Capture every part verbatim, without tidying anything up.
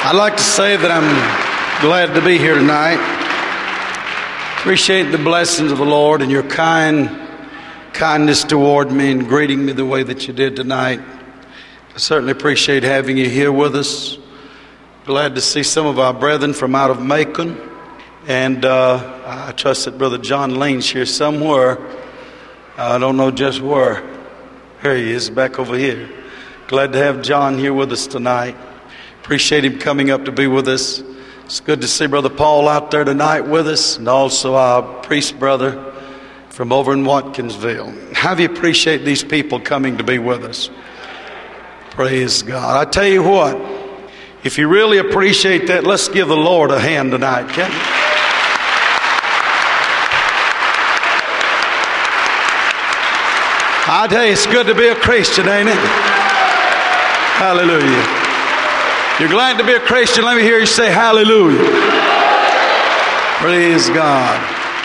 I'd like to say that I'm glad to be here tonight. Appreciate the blessings of the Lord and your kind kindness toward me and greeting me the way that you did tonight. I certainly appreciate having you here with us. Glad to see some of our brethren from out of Macon. And uh, I trust that Brother John Lane's here somewhere. I don't know just where. Here he is, back over here. Glad to have John here with us tonight. Appreciate him coming up to be with us. It's good to see Brother Paul out there tonight with us, and also our priest brother from over in Watkinsville. How do you appreciate these people coming to be with us? Praise God. I tell you what, if you really appreciate that, let's give the Lord a hand tonight, can you? I tell you, it's good to be a Christian, ain't it? Hallelujah. You're glad to be a Christian? Let me hear you say hallelujah. Praise God.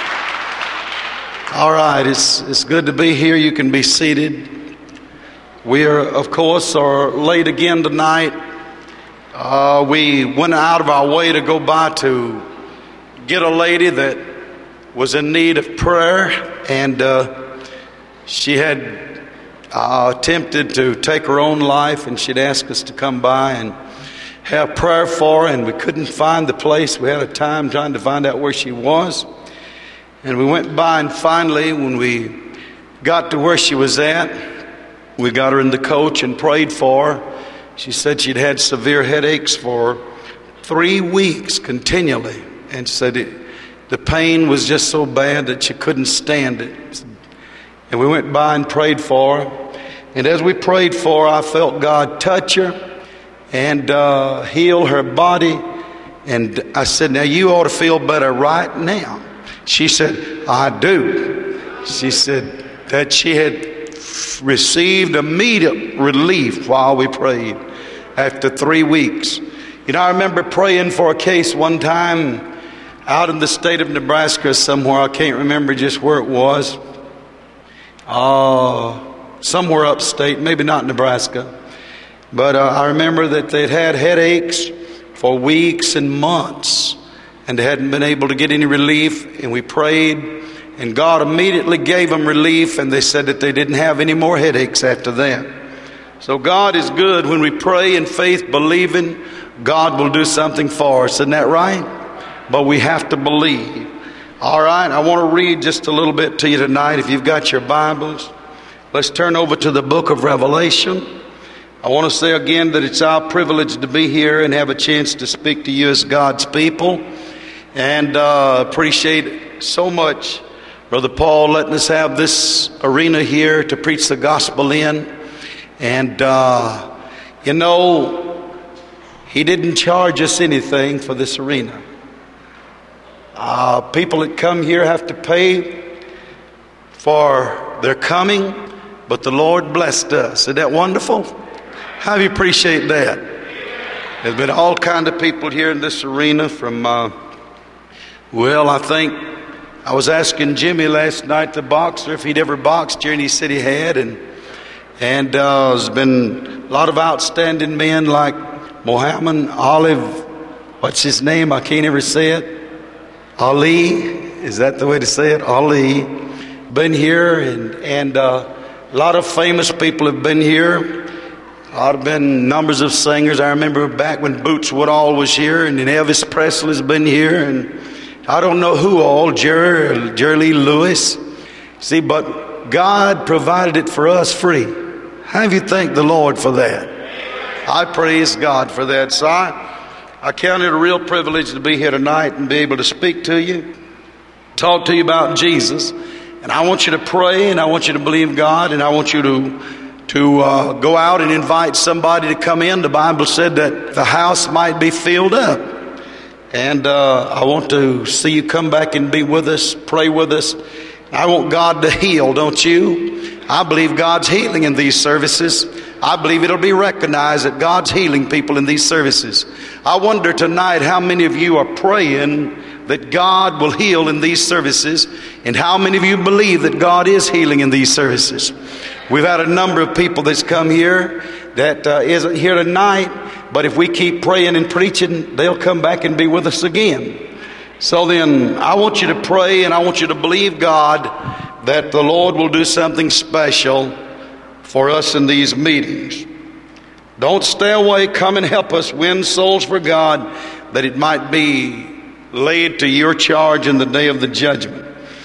All right, it's it's good to be here. You can be seated. We are, of course, are late again tonight. Uh, we went out of our way to go by to get a lady that was in need of prayer, and uh, she had uh, attempted to take her own life, and she'd asked us to come by and have prayer for her, and we couldn't find the place. We had a time trying to find out where she was, and we went by, and finally when we got to where she was at, we got her in the coach and prayed for her. She said she'd had severe headaches for three weeks continually, and said it, the pain was just so bad that she couldn't stand it. And we went by and prayed for her, and as we prayed for her, I felt God touch her and uh, heal her body. And I said, now you ought to feel better right now. She said, I do. She said that she had received immediate relief while we prayed after three weeks. You know, I remember praying for a case one time out in the state of Nebraska somewhere. I can't remember just where it was. Uh, somewhere upstate, maybe not Nebraska. But uh, I remember that they'd had headaches for weeks and months, and they hadn't been able to get any relief. And we prayed, and God immediately gave them relief, and they said that they didn't have any more headaches after that. So God is good. When we pray in faith, believing, God will do something for us. Isn't that right? But we have to believe. All right, I want to read just a little bit to you tonight. If you've got your Bibles, let's turn over to the book of Revelation. I want to say again that it's our privilege to be here and have a chance to speak to you as God's people. And uh, appreciate so much Brother Paul letting us have this arena here to preach the gospel in. And, uh, you know, he didn't charge us anything for this arena. Uh, people that come here have to pay for their coming, but the Lord blessed us. Isn't that wonderful? How do you appreciate that? There's been all kind of people here in this arena from, uh, well, I think I was asking Jimmy last night, the boxer, if he'd ever boxed here, and he said he had. And and uh, there's been a lot of outstanding men like Muhammad Olive, what's his name? I can't ever say it. Ali, is that the way to say it? Ali, been here, and, and uh, a lot of famous people have been here. A lot of been numbers of singers. I remember back when Boots Woodall was here, and then Elvis Presley's been here, and I don't know who all, Jerry, Jerry Lee Lewis. See, but God provided it for us free. How do you thank the Lord for that? I praise God for that. So I, I count it a real privilege to be here tonight and be able to speak to you, talk to you about Jesus. And I want you to pray, and I want you to believe God, and I want you to to uh, go out and invite somebody to come in. The Bible said that the house might be filled up. And uh, I want to see you come back and be with us, pray with us. I want God to heal, don't you? I believe God's healing in these services. I believe it'll be recognized that God's healing people in these services. I wonder tonight how many of you are praying that God will heal in these services, and how many of you believe that God is healing in these services. We've had a number of people that's come here that uh, isn't here tonight but if we keep praying and preaching, they'll come back and be with us again. So then I want you to pray, and I want you to believe God that the Lord will do something special for us in these meetings. Don't stay away. Come and help us win souls for God, that it might be laid to your charge in the day of the judgment.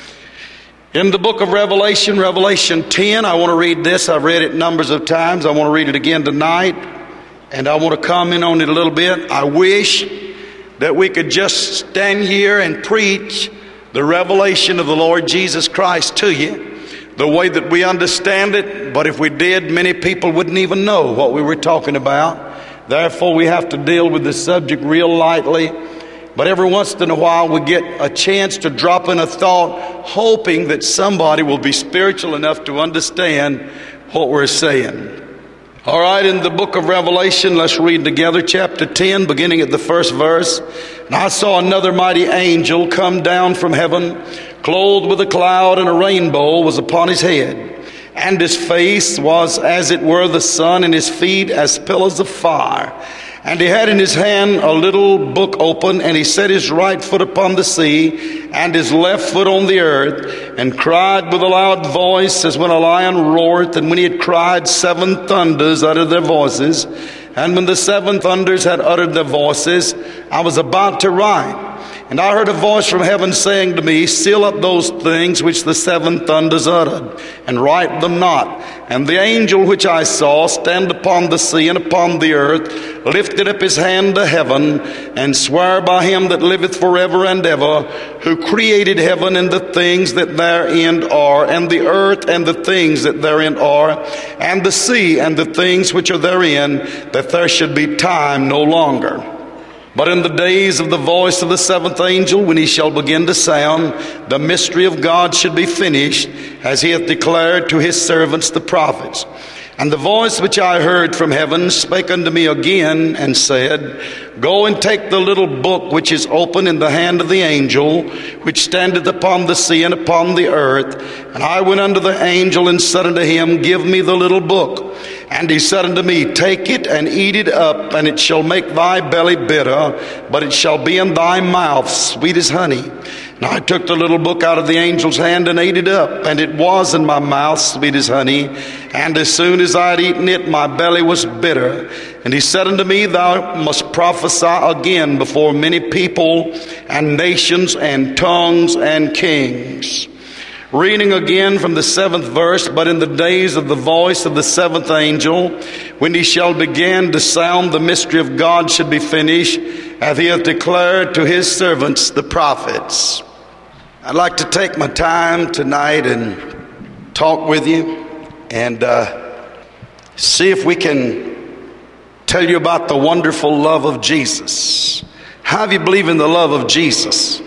In the book of Revelation, Revelation ten, I want to read this. I've read it numbers of times. I want to read it again tonight, and I want to comment on it a little bit. I wish that we could just stand here and preach the revelation of the Lord Jesus Christ to you the way that we understand it, but if we did, many people wouldn't even know what we were talking about. Therefore, we have to deal with the subject real lightly. But every once in a while, we get a chance to drop in a thought, hoping that somebody will be spiritual enough to understand what we're saying. All right, in the book of Revelation, let's read together chapter ten, beginning at the first verse. And I saw another mighty angel come down from heaven, clothed with a cloud, and a rainbow was upon his head. And his face was as it were the sun, and his feet as pillars of fire. And he had in his hand a little book open, and he set his right foot upon the sea, and his left foot on the earth, and cried with a loud voice, as when a lion roareth. And when he had cried, seven thunders uttered their voices. And when the seven thunders had uttered their voices, I was about to write. And I heard a voice from heaven saying to me, seal up those things which the seven thunders uttered, and write them not. And the angel which I saw stand upon the sea and upon the earth lifted up his hand to heaven, and sware by him that liveth forever and ever, who created heaven and the things that therein are, and the earth and the things that therein are, and the sea and the things which are therein, that there should be time no longer. But in the days of the voice of the seventh angel, when he shall begin to sound, the mystery of God should be finished, as he hath declared to his servants the prophets. And the voice which I heard from heaven spake unto me again, and said, Go and take the little book which is open in the hand of the angel, which standeth upon the sea and upon the earth. And I went unto the angel, and said unto him, Give me the little book. And he said unto me, Take it and eat it up, and it shall make thy belly bitter, but it shall be in thy mouth sweet as honey. And I took the little book out of the angel's hand and ate it up, and it was in my mouth sweet as honey. And as soon as I had eaten it, my belly was bitter. And he said unto me, Thou must prophesy again before many people and nations and tongues and kings. Reading again from the seventh verse, But in the days of the voice of the seventh angel, when he shall begin to sound, the mystery of God should be finished, as he hath declared to his servants the prophets. I'd like to take my time tonight and talk with you and uh, see if we can tell you about the wonderful love of Jesus. How do you believe in the love of Jesus?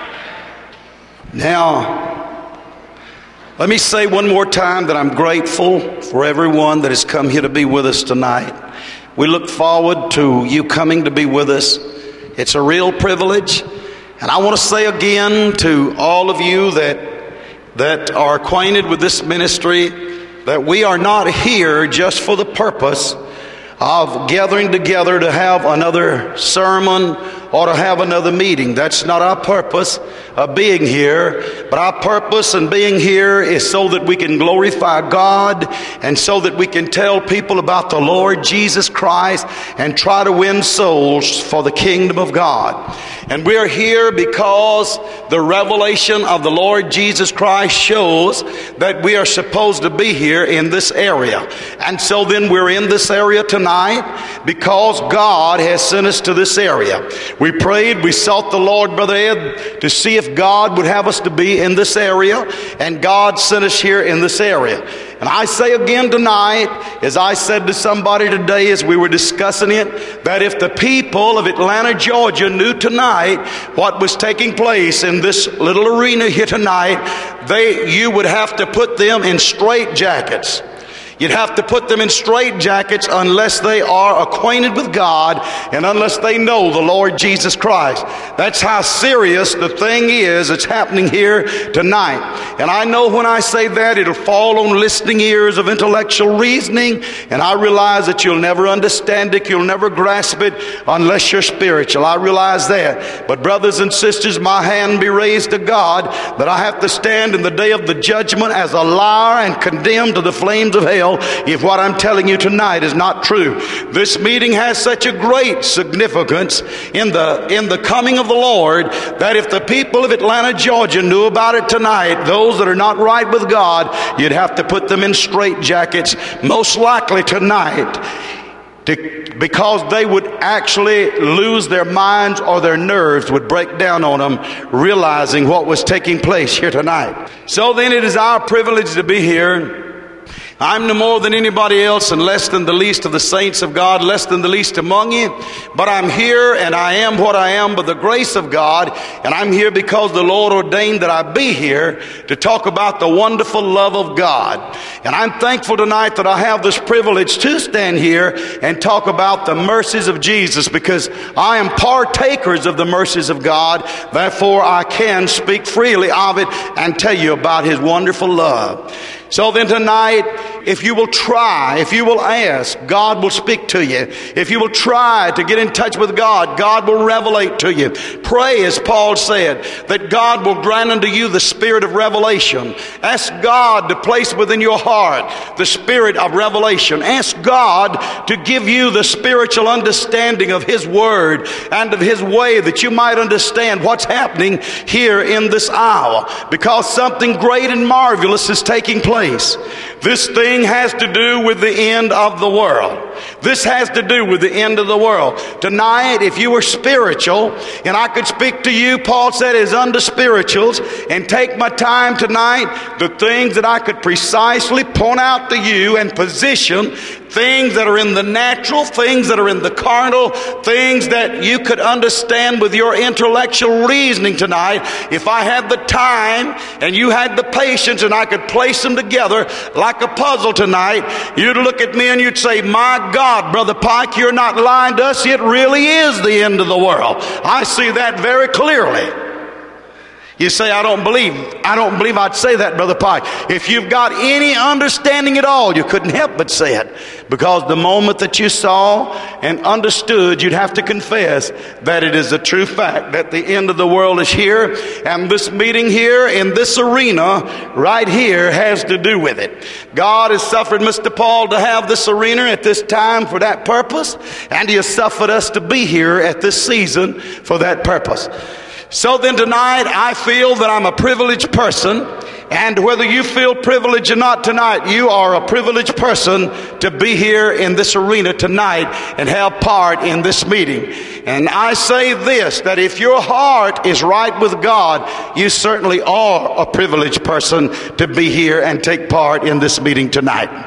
Now, let me say one more time that I'm grateful for everyone that has come here to be with us tonight. We look forward to you coming to be with us. It's a real privilege. And I want to say again to all of you that that are acquainted with this ministry, that we are not here just for the purpose of gathering together to have another sermon or to have another meeting. That's not our purpose of being here. But our purpose in being here is so that we can glorify God, and so that we can tell people about the Lord Jesus Christ and try to win souls for the kingdom of God. And we're here because the revelation of the Lord Jesus Christ shows that we are supposed to be here in this area. And so then we're in this area tonight because God has sent us to this area. We prayed, we sought the Lord, Brother Ed, to see if God would have us to be in this area, and God sent us here in this area. And I say again tonight, as I said to somebody today as we were discussing it, that if the people of Atlanta, Georgia knew tonight what was taking place in this little arena here tonight, they you would have to put them in straitjackets. You'd have to put them in straitjackets unless they are acquainted with God and unless they know the Lord Jesus Christ. That's how serious the thing is that's happening here tonight. And I know when I say that, it'll fall on listening ears of intellectual reasoning, and I realize that you'll never understand it, you'll never grasp it unless you're spiritual. I realize that. But brothers and sisters, my hand be raised to God that I have to stand in the day of the judgment as a liar and condemned to the flames of hell if what I'm telling you tonight is not true. This meeting has such a great significance in the in the coming of the Lord that if the people of Atlanta, Georgia knew about it tonight, those that are not right with God, you'd have to put them in straitjackets, most likely tonight, to, because they would actually lose their minds or their nerves would break down on them, realizing what was taking place here tonight. So then it is our privilege to be here. I'm no more than anybody else and less than the least of the saints of God, less than the least among you. But I'm here and I am what I am by the grace of God. And I'm here because the Lord ordained that I be here to talk about the wonderful love of God. And I'm thankful tonight that I have this privilege to stand here and talk about the mercies of Jesus, because I am partakers of the mercies of God. Therefore, I can speak freely of it and tell you about His wonderful love. So then tonight, if you will try, if you will ask, God will speak to you. If you will try to get in touch with God, God will revelate to you. Pray, as Paul said, that God will grant unto you the spirit of revelation. Ask God to place within your heart the spirit of revelation. Ask God to give you the spiritual understanding of His word and of His way, that you might understand what's happening here in this hour, because something great and marvelous is taking place. This thing has to do with the end of the world. This has to do with the end of the world. Tonight, if you were spiritual and I could speak to you, Paul said, as unto spirituals, and take my time tonight, the things that I could precisely point out to you and position, things that are in the natural, things that are in the carnal, things that you could understand with your intellectual reasoning tonight. If I had the time and you had the patience and I could place them together like a puzzle tonight, you'd look at me and you'd say, my God, Brother Pike, you're not lying to us. It really is the end of the world. I see that very clearly. You say, I don't believe. I don't believe I'd say that, Brother Pike. If you've got any understanding at all, you couldn't help but say it. Because the moment that you saw and understood, you'd have to confess that it is a true fact that the end of the world is here. And this meeting here in this arena right here has to do with it. God has suffered Mister Paul to have this arena at this time for that purpose. And He has suffered us to be here at this season for that purpose. So then tonight, I feel that I'm a privileged person, and whether you feel privileged or not tonight, you are a privileged person to be here in this arena tonight and have part in this meeting. And I say this, that if your heart is right with God, you certainly are a privileged person to be here and take part in this meeting tonight.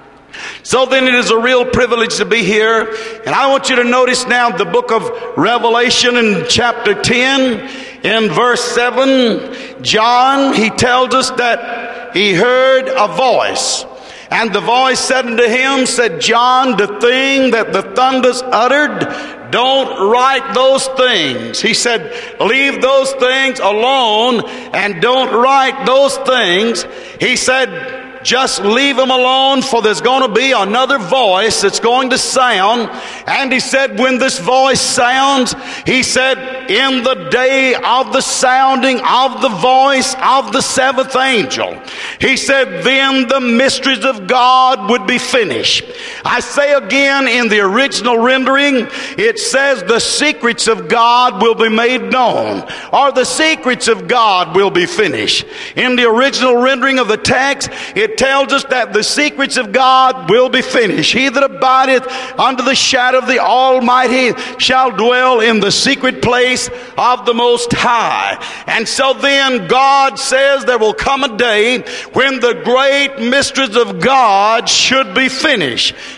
So then it is a real privilege to be here. And I want you to notice now the book of Revelation in chapter ten, in verse seven. John, he tells us that he heard a voice. And the voice said unto him, said, John, the thing that the thunders uttered, don't write those things. He said, leave those things alone and don't write those things. He said, just leave them alone, for there's going to be another voice that's going to sound. And he said, when this voice sounds, he said, in the day of the sounding of the voice of the seventh angel, he said, then the mysteries of God would be finished. I say again, in the original rendering, it says the secrets of God will be made known, or the secrets of God will be finished. In the original rendering of the text, it tells us that the secrets of God will be finished. He that abideth under the shadow of the Almighty shall dwell in the secret place of the Most High. And so then God says there will come a day when the great mysteries of God should be finished.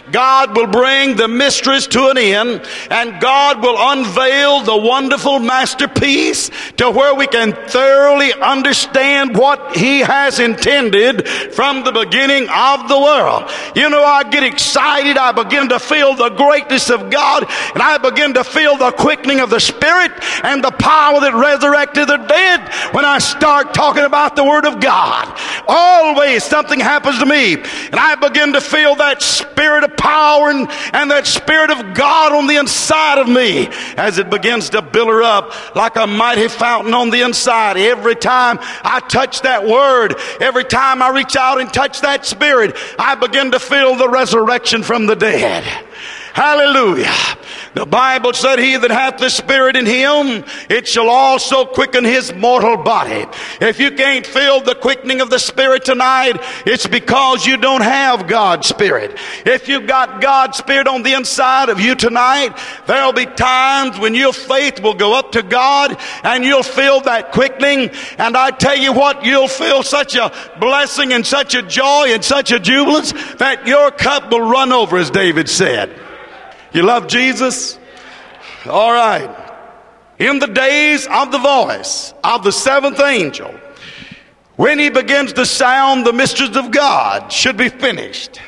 God will bring the mysteries to an end, and God will unveil the wonderful masterpiece to where we can thoroughly understand what He has intended from the beginning of the world. You know, I get excited. I begin to feel the greatness of God, and I begin to feel the quickening of the Spirit and the power that resurrected the dead when I start talking about the Word of God. Always something happens to me, and I begin to feel that Spirit of power and, and that Spirit of God on the inside of me as it begins to build her up like a mighty fountain on the inside. Every time I touch that Word, every time I reach out and touch that Spirit, I begin to feel the resurrection from the dead. Hallelujah. The Bible said, he that hath the Spirit in him, it shall also quicken his mortal body. If you can't feel the quickening of the Spirit tonight, it's because you don't have God's Spirit. If you've got God's Spirit on the inside of you tonight, there'll be times when your faith will go up to God and you'll feel that quickening. And I tell you what, you'll feel such a blessing and such a joy and such a jubilance that your cup will run over, as David said. You love Jesus? All right. In the days of the voice of the seventh angel, when he begins to sound, the mysteries of God should be finished.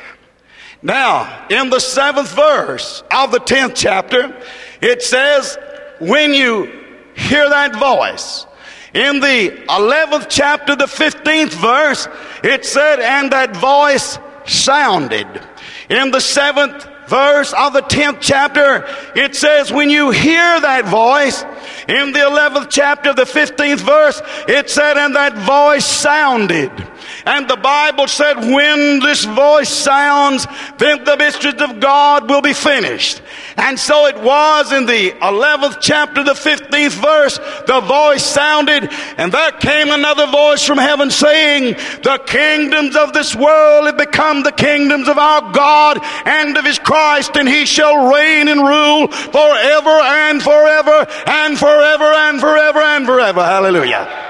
Now, in the seventh verse of the tenth chapter, it says, when you hear that voice. In the eleventh chapter, the fifteenth verse, it said, and that voice sounded. In the seventh verse of the tenth chapter, it says, when you hear that voice. In the eleventh chapter, the fifteenth verse, it said, and that voice sounded. And the Bible said, when this voice sounds, then the mysteries of God will be finished. And so it was in the eleventh chapter, the fifteenth verse, the voice sounded, and there came another voice from heaven saying, the kingdoms of this world have become the kingdoms of our God and of His Christ, and He shall reign and rule forever and forever and forever and forever and forever. Hallelujah.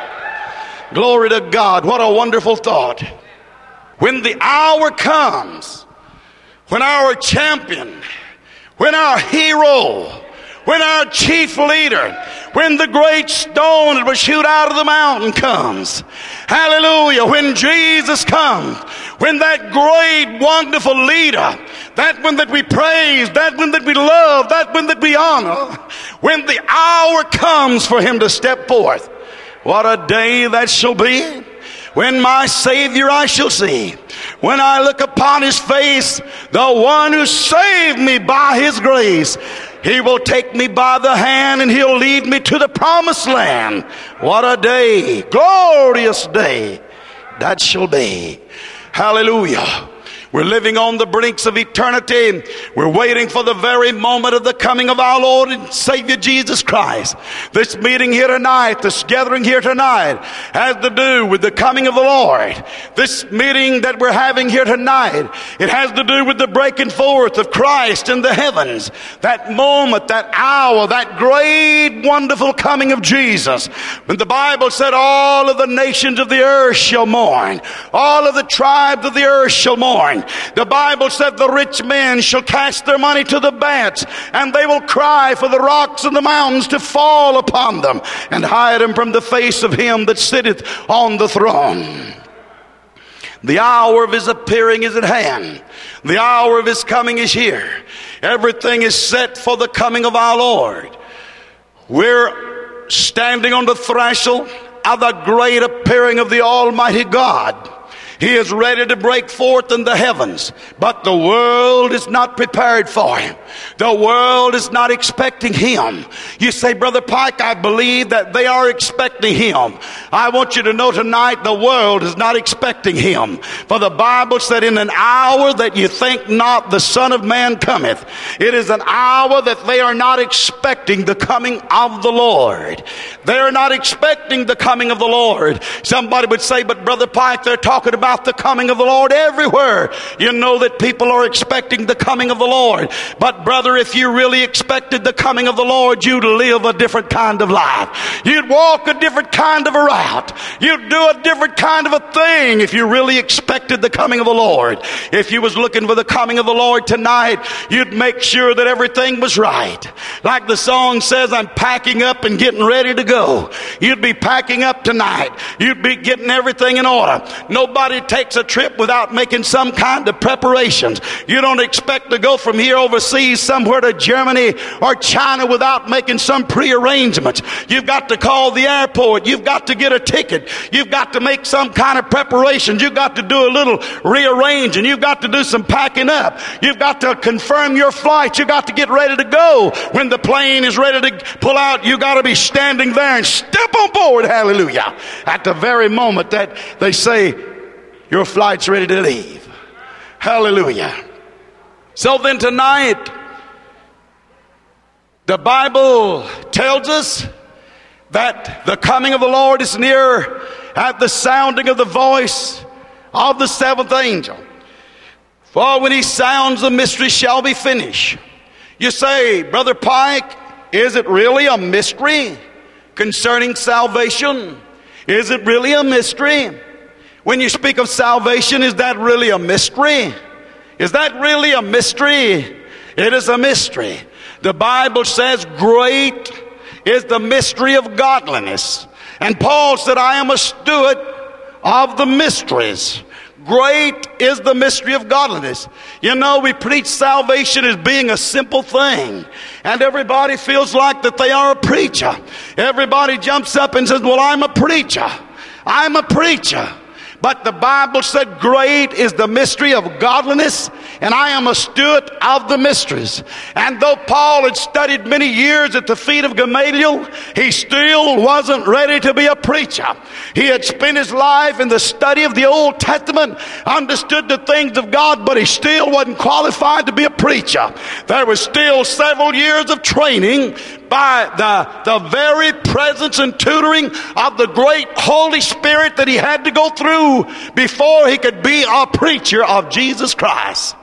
Glory to God. What a wonderful thought. When the hour comes, when our champion, when our hero, when our chief leader, when the great stone that will shoot out of the mountain comes. Hallelujah. When Jesus comes, when that great, wonderful leader, that one that we praise, that one that we love, that one that we honor, when the hour comes for Him to step forth, what a day that shall be. When my Savior I shall see. When I look upon His face, the one who saved me by His grace. He will take me by the hand and He'll lead me to the promised land. What a day, glorious day that shall be. Hallelujah. We're living on the brinks of eternity. We're waiting for the very moment of the coming of our Lord and Savior Jesus Christ. This meeting here tonight, this gathering here tonight, has to do with the coming of the Lord. This meeting that we're having here tonight, it has to do with the breaking forth of Christ in the heavens. That moment, that hour, that great, wonderful coming of Jesus. When the Bible said all of the nations of the earth shall mourn. All of the tribes of the earth shall mourn. The Bible said the rich men shall cast their money to the bats, and they will cry for the rocks and the mountains to fall upon them, and hide them from the face of Him that sitteth on the throne. The hour of His appearing is at hand. The hour of His coming is here. Everything is set for the coming of our Lord. We're standing on the threshold of the great appearing of the Almighty God. He is ready to break forth in the heavens, but the world is not prepared for Him. The world is not expecting Him. You say, Brother Pike, I believe that they are expecting Him. I want you to know tonight the world is not expecting Him. For the Bible said, in an hour that you think not, the Son of Man cometh. It is an hour that they are not expecting the coming of the Lord. They are not expecting the coming of the Lord. Somebody would say, but Brother Pike, they're talking about about the coming of the Lord everywhere. You know that people are expecting the coming of the Lord. But brother, if you really expected the coming of the Lord, you'd live a different kind of life. You'd walk a different kind of a route. You'd do a different kind of a thing if you really expected the coming of the Lord. If you was looking for the coming of the Lord tonight, you'd make sure that everything was right. Like the song says, I'm packing up and getting ready to go. You'd be packing up tonight. You'd be getting everything in order. Nobody takes a trip without making some kind of preparations. You don't expect to go from here overseas somewhere to Germany or China without making some prearrangements. You've got to call the airport. You've got to get a ticket. You've got to make some kind of preparations. You've got to do a little rearranging. You've got to do some packing up. You've got to confirm your flight. You've got to get ready to go. When the plane is ready to pull out, you've got to be standing there and step on board. Hallelujah. At the very moment that they say your flight's ready to leave. Hallelujah. So then tonight, the Bible tells us that the coming of the Lord is near at the sounding of the voice of the seventh angel. For when he sounds, the mystery shall be finished. You say, Brother Pike, is it really a mystery concerning salvation? Is it really a mystery? When you speak of salvation, is that really a mystery? Is that really a mystery? It is a mystery. The Bible says great is the mystery of godliness. And Paul said, I am a steward of the mysteries. Great is the mystery of godliness. You know, we preach salvation as being a simple thing. And everybody feels like that they are a preacher. Everybody jumps up and says, well, I'm a preacher. I'm a preacher. But the Bible said great is the mystery of godliness, and I am a steward of the mysteries. And though Paul had studied many years at the feet of Gamaliel, he still wasn't ready to be a preacher. He had spent his life in the study of the Old Testament, understood the things of God, but he still wasn't qualified to be a preacher. There was still several years of training by the, the very presence and tutoring of the great Holy Spirit that he had to go through before he could be a preacher of Jesus Christ.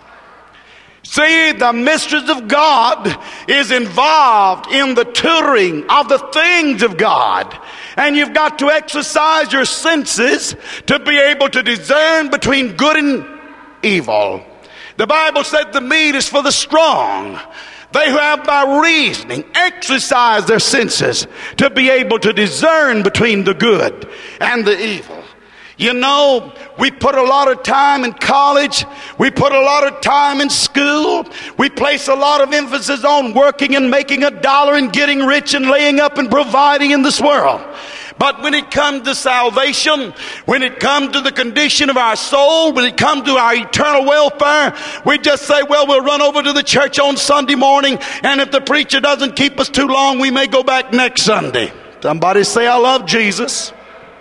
See, the mysteries of God is involved in the tutoring of the things of God. And you've got to exercise your senses to be able to discern between good and evil. The Bible said the meat is for the strong. They who have by reasoning exercise their senses to be able to discern between the good and the evil. You know, we put a lot of time in college. We put a lot of time in school. We place a lot of emphasis on working and making a dollar and getting rich and laying up and providing in this world. But when it comes to salvation, when it comes to the condition of our soul, when it comes to our eternal welfare, we just say, well, we'll run over to the church on Sunday morning, and if the preacher doesn't keep us too long, we may go back next Sunday. Somebody say, I love Jesus.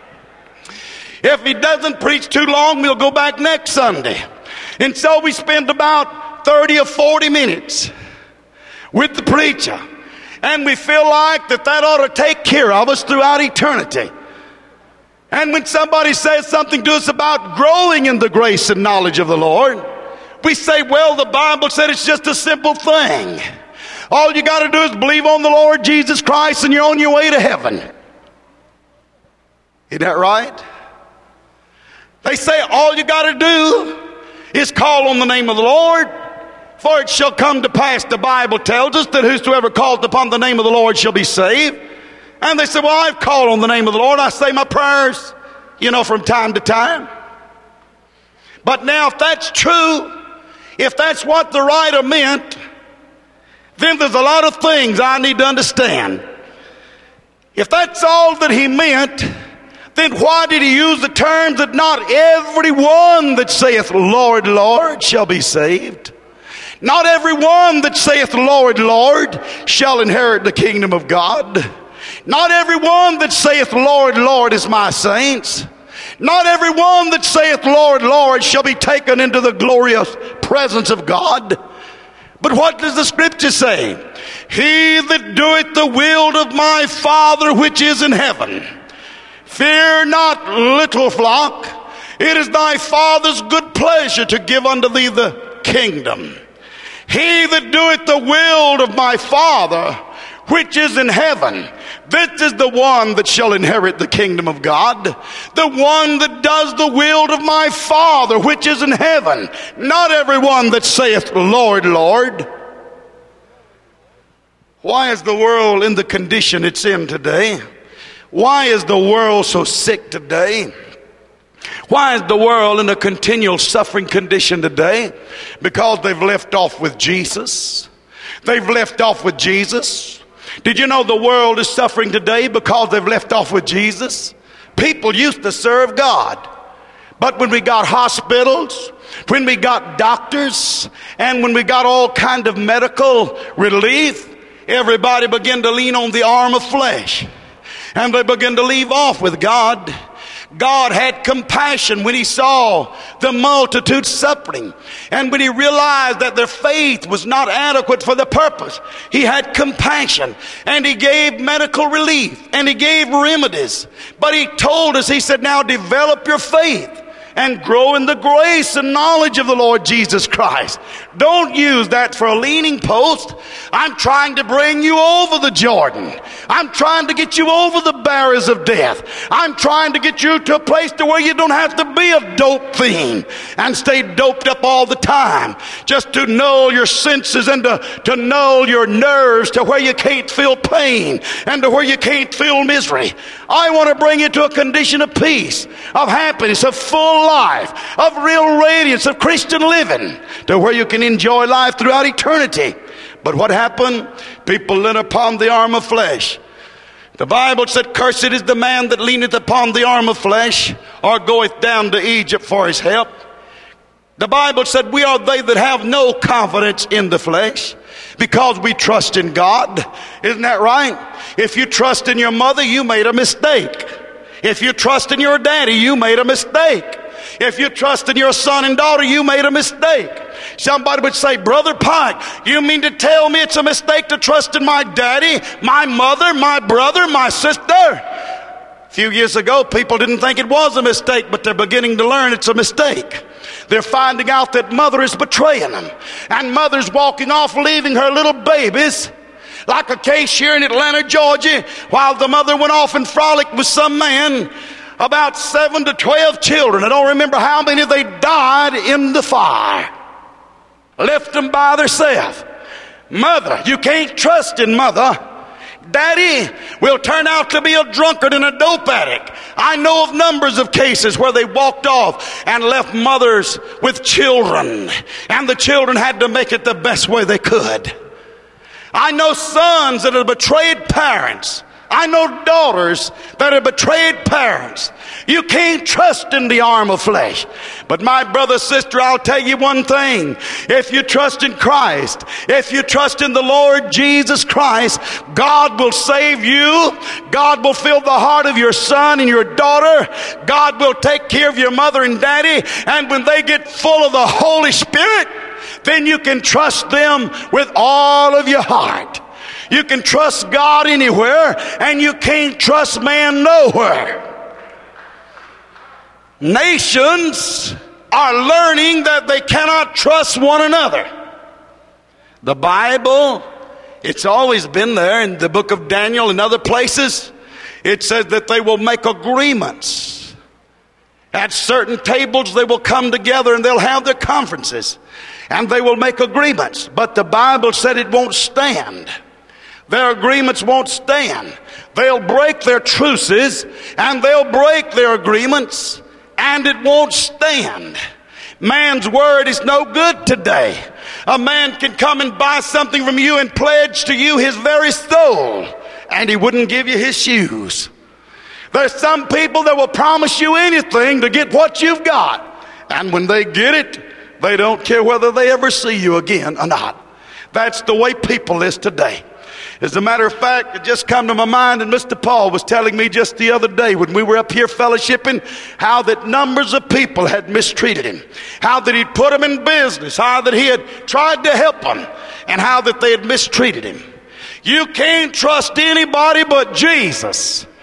If he doesn't preach too long, we'll go back next Sunday. And so we spend about thirty or forty minutes with the preacher. And we feel like that that ought to take care of us throughout eternity. And when somebody says something to us about growing in the grace and knowledge of the Lord, we say, well, the Bible said it's just a simple thing. All you got to do is believe on the Lord Jesus Christ and you're on your way to heaven. Isn't that right? They say all you got to do is call on the name of the Lord, for it shall come to pass, the Bible tells us, that whosoever calleth upon the name of the Lord shall be saved. And they say, well, I've called on the name of the Lord. I say my prayers, you know, from time to time. But now if that's true, if that's what the writer meant, then there's a lot of things I need to understand. If that's all that he meant, then why did he use the term that not everyone that saith, Lord, Lord, shall be saved? Not everyone that saith, Lord, Lord, shall inherit the kingdom of God. Not everyone that saith, Lord, Lord, is my saints. Not everyone that saith, Lord, Lord, shall be taken into the glorious presence of God. But what does the scripture say? He that doeth the will of my Father which is in heaven. Fear not, little flock. It is thy Father's good pleasure to give unto thee the kingdom. He that doeth the will of my Father, which is in heaven, this is the one that shall inherit the kingdom of God. The one that does the will of my Father, which is in heaven. Not everyone that saith, Lord, Lord. Why is the world in the condition it's in today? Why is the world so sick today? Why is the world in a continual suffering condition today? Because they've left off with Jesus. They've left off with Jesus. Did you know the world is suffering today because they've left off with Jesus? People used to serve God. But when we got hospitals, when we got doctors, and when we got all kind of medical relief, everybody began to lean on the arm of flesh. And they began to leave off with God. God had compassion when he saw the multitude suffering. And when he realized that their faith was not adequate for the purpose, he had compassion. And he gave medical relief. And he gave remedies. But he told us, he said, now develop your faith and grow in the grace and knowledge of the Lord Jesus Christ. Don't use that for a leaning post. I'm trying to bring you over the Jordan. I'm trying to get you over the barriers of death. I'm trying to get you to a place to where you don't have to be a dope fiend and stay doped up all the time. Just to null your senses and to, to null your nerves to where you can't feel pain and to where you can't feel misery. I want to bring you to a condition of peace, of happiness, of full life, of real radiance, of Christian living, to where you can enjoy life throughout eternity. But what happened? People lean upon the arm of flesh. The Bible said, cursed is the man that leaneth upon the arm of flesh, or goeth down to Egypt for his help. The Bible said, we are they that have no confidence in the flesh, because we trust in God. Isn't that right? If you trust in your mother, you made a mistake. If you trust in your daddy, you made a mistake. If you trust in your son and daughter, you made a mistake. Somebody would say, Brother Pike, you mean to tell me it's a mistake to trust in my daddy, my mother, my brother, my sister? A few years ago, people didn't think it was a mistake, but they're beginning to learn it's a mistake. They're finding out that mother is betraying them. And mother's walking off, leaving her little babies. Like a case here in Atlanta, Georgia, while the mother went off and frolicked with some man. About seven to twelve children. I don't remember how many, they died in the fire. Left them by themselves. Mother, you can't trust in mother. Daddy will turn out to be a drunkard and a dope addict. I know of numbers of cases where they walked off and left mothers with children. And the children had to make it the best way they could. I know sons that have betrayed parents. I know daughters that have betrayed parents. You can't trust in the arm of flesh. But my brother, sister, I'll tell you one thing. If you trust in Christ, if you trust in the Lord Jesus Christ, God will save you. God will fill the heart of your son and your daughter. God will take care of your mother and daddy. And when they get full of the Holy Spirit, then you can trust them with all of your heart. You can trust God anywhere, and you can't trust man nowhere. Nations are learning that they cannot trust one another. The Bible, it's always been there in the book of Daniel and other places. It says that they will make agreements. At certain tables they will come together and they'll have their conferences. And they will make agreements. But the Bible said it won't stand. Their agreements won't stand. They'll break their truces and they'll break their agreements, and it won't stand. Man's word is no good today. A man can come and buy something from you and pledge to you his very soul, and he wouldn't give you his shoes. There's some people that will promise you anything to get what you've got, and when they get it, they don't care whether they ever see you again or not. That's the way people is today. As a matter of fact, it just come to my mind, and Mister Paul was telling me just the other day when we were up here fellowshipping, how that numbers of people had mistreated him, how that he'd put them in business, how that he had tried to help them, and how that they had mistreated him. You can't trust anybody but Jesus.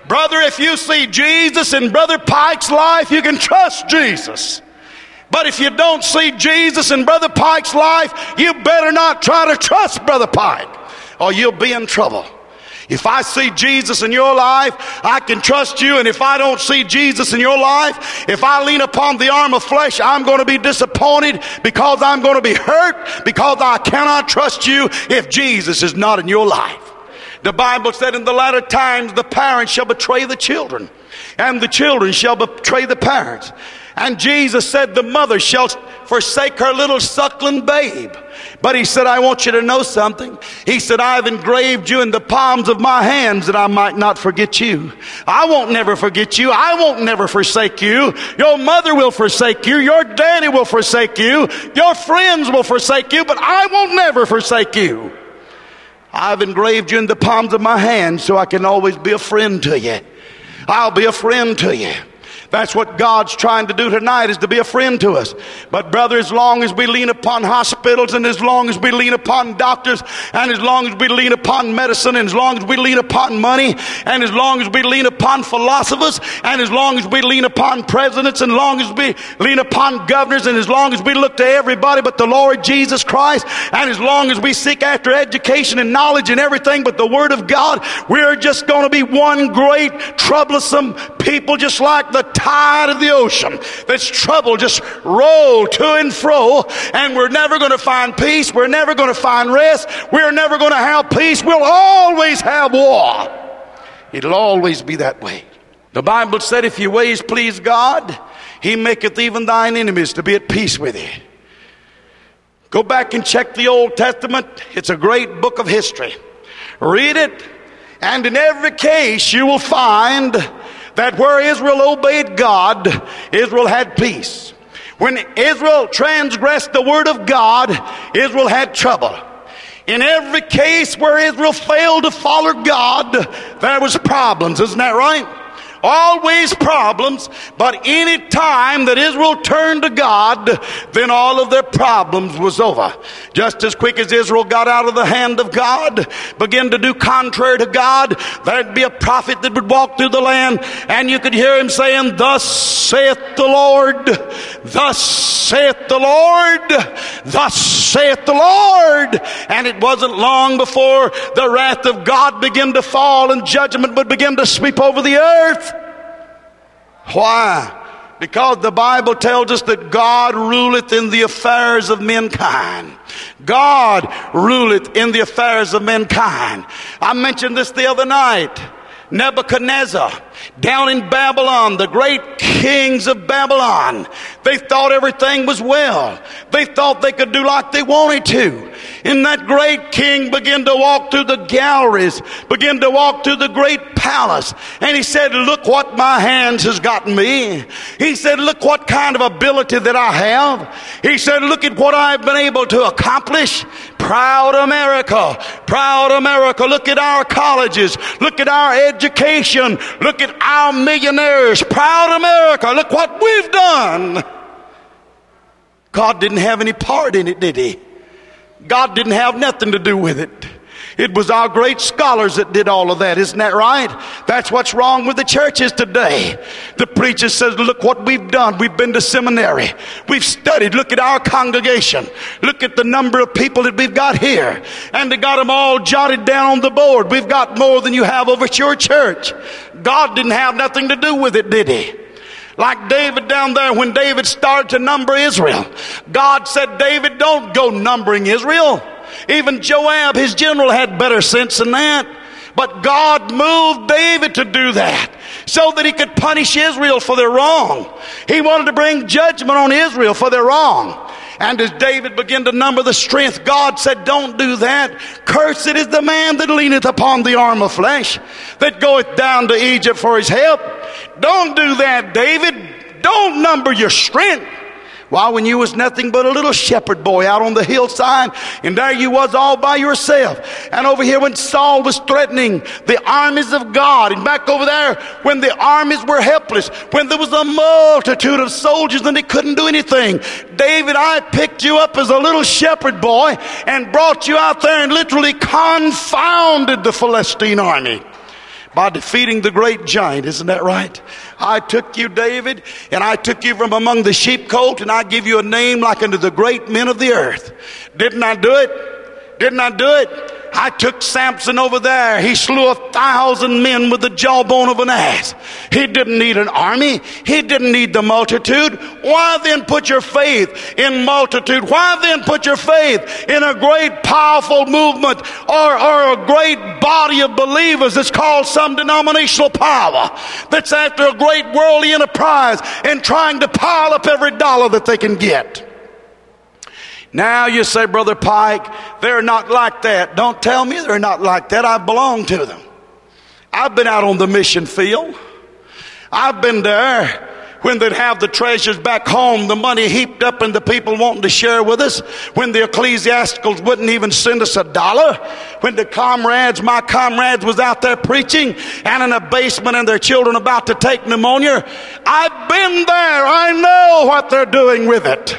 Brother, if you see Jesus in Brother Pike's life, you can trust Jesus. But if you don't see Jesus in Brother Pike's life, you better not try to trust Brother Pike, or you'll be in trouble. If I see Jesus in your life, I can trust you. And if I don't see Jesus in your life, if I lean upon the arm of flesh, I'm going to be disappointed, because I'm going to be hurt, because I cannot trust you if Jesus is not in your life. The Bible said in the latter times the parents shall betray the children, and the children shall betray the parents. And Jesus said the mother shall forsake her little suckling babe. But he said, I want you to know something. He said, I've engraved you in the palms of my hands that I might not forget you. I won't never forget you. I won't never forsake you. Your mother will forsake you. Your daddy will forsake you. Your friends will forsake you. But I won't never forsake you. I've engraved you in the palms of my hands so I can always be a friend to you. I'll be a friend to you. That's what God's trying to do tonight, is to be a friend to us. But brother, as long as we lean upon hospitals, and as long as we lean upon doctors, and as long as we lean upon medicine, and as long as we lean upon money, and as long as we lean upon philosophers, and as long as we lean upon presidents, and as long as we lean upon governors, and as long as we look to everybody but the Lord Jesus Christ, and as long as we seek after education and knowledge and everything but the Word of God, we're just going to be one great troublesome people, just like the tide of the ocean. That's trouble just roll to and fro, and we're never going to find peace. We're never going to find rest. We're never going to have peace. We'll always have war. It'll always be that way. The Bible said, if your ways please God, He maketh even thine enemies to be at peace with thee. Go back and check the Old Testament. It's a great book of history. Read it, and in every case you will find that where Israel obeyed God, Israel had peace. When Israel transgressed the word of God, Israel had trouble. In every case where Israel failed to follow God, there was problems. Isn't that right? Always problems. But any time that Israel turned to God, then all of their problems was over. Just as quick as Israel got out of the hand of God, began to do contrary to God, there'd be a prophet that would walk through the land, and you could hear him saying, thus saith the Lord, thus saith the Lord, thus saith the Lord. And it wasn't long before the wrath of God began to fall, and judgment would begin to sweep over the earth. Why? Because the Bible tells us that God ruleth in the affairs of mankind. God ruleth in the affairs of mankind. I mentioned this the other night. Nebuchadnezzar, down in Babylon, the great kings of Babylon, they thought everything was well. They thought they could do like they wanted to. And that great king began to walk through the galleries, began to walk through the great palace. And he said, look what my hands has gotten me. He said, look what kind of ability that I have. He said, look at what I've been able to accomplish. Proud America, proud America. Look at our colleges. Look at our education. Look at our millionaires. Proud America. Look what we've done. God didn't have any part in it, did He? God didn't have nothing to do with it. It was our great scholars that did all of that. Isn't that right? That's what's wrong with the churches today. The preacher says, look what we've done. We've been to seminary. We've studied. Look at our congregation. Look at the number of people that we've got here. And they got them all jotted down on the board. We've got more than you have over at your church. God didn't have nothing to do with it, did He? Like David down there, when David started to number Israel, God said, David, don't go numbering Israel. Even Joab, his general, had better sense than that. But God moved David to do that so that He could punish Israel for their wrong. He wanted to bring judgment on Israel for their wrong. And as David began to number the strength, God said, don't do that. Cursed is the man that leaneth upon the arm of flesh, that goeth down to Egypt for his help. Don't do that, David. Don't number your strength. Why, when you was nothing but a little shepherd boy out on the hillside, and there you was all by yourself. And over here when Saul was threatening the armies of God, and back over there when the armies were helpless, when there was a multitude of soldiers and they couldn't do anything. David, I picked you up as a little shepherd boy and brought you out there and literally confounded the Philistine army. by defeating the great giant. Isn't that right? I took you, David, and I took you from among the sheepcote, and I give you a name like unto the great men of the earth. Didn't I do it? Didn't I do it? I took Samson over there. He slew a thousand men with the jawbone of an ass. He didn't need an army. He didn't need the multitude. Why then put your faith in multitude? Why then put your faith in a great powerful movement or, or a great body of believers that's called some denominational power, that's after a great worldly enterprise and trying to pile up every dollar that they can get? Now you say, Brother Pike, they're not like that. Don't tell me they're not like that. I belong to them. I've been out on the mission field. I've been there when they'd have the treasures back home, the money heaped up and the people wanting to share with us, when the ecclesiasticals wouldn't even send us a dollar, when the comrades, my comrades was out there preaching and in a basement and their children about to take pneumonia. I've been there. I know what they're doing with it.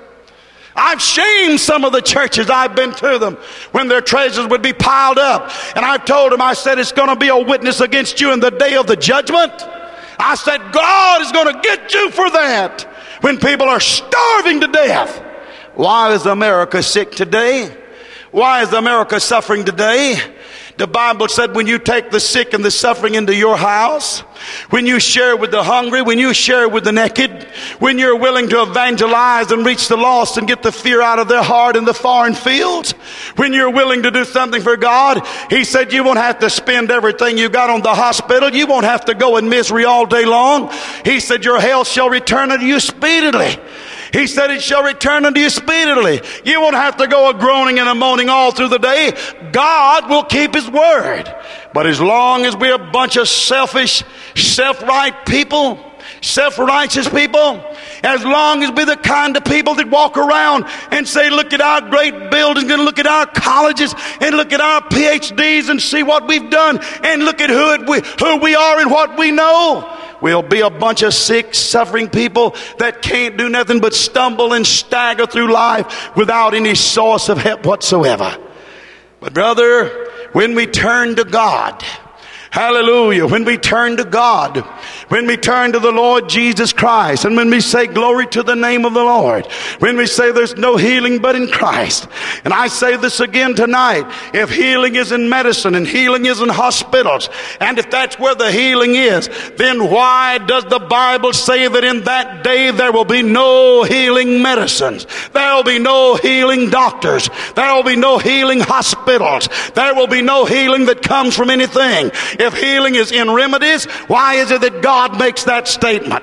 I've shamed some of the churches. I've been to them when their treasures would be piled up. And I've told them, I said, it's going to be a witness against you in the day of the judgment. I said, God is going to get you for that when people are starving to death. Why is America sick today? Why is America suffering today? The Bible said when you take the sick and the suffering into your house, when you share with the hungry, when you share with the naked, when you're willing to evangelize and reach the lost and get the fear out of their heart in the foreign fields, when you're willing to do something for God, he said you won't have to spend everything you got on the hospital. You won't have to go in misery all day long. He said your health shall return unto you speedily. He said it shall return unto you speedily. You won't have to go a groaning and a moaning all through the day. God will keep his word. But as long as we're a bunch of selfish, self-right people, self-righteous people, as long as we're the kind of people that walk around and say, look at our great buildings and look at our colleges and look at our P H Ds and see what we've done and look at who, it, we, who we are and what we know, we'll be a bunch of sick, suffering people that can't do nothing but stumble and stagger through life without any source of help whatsoever. But brother, when we turn to God, hallelujah, when we turn to God, when we turn to the Lord Jesus Christ, and when we say glory to the name of the Lord, when we say there's no healing but in Christ. And I say this again tonight, if healing is in medicine and healing is in hospitals, and if that's where the healing is, then why does the Bible say that in that day there will be no healing medicines? There will be no healing doctors. There will be no healing hospitals. There will be no healing that comes from anything. If healing is in remedies, why is it that God makes that statement?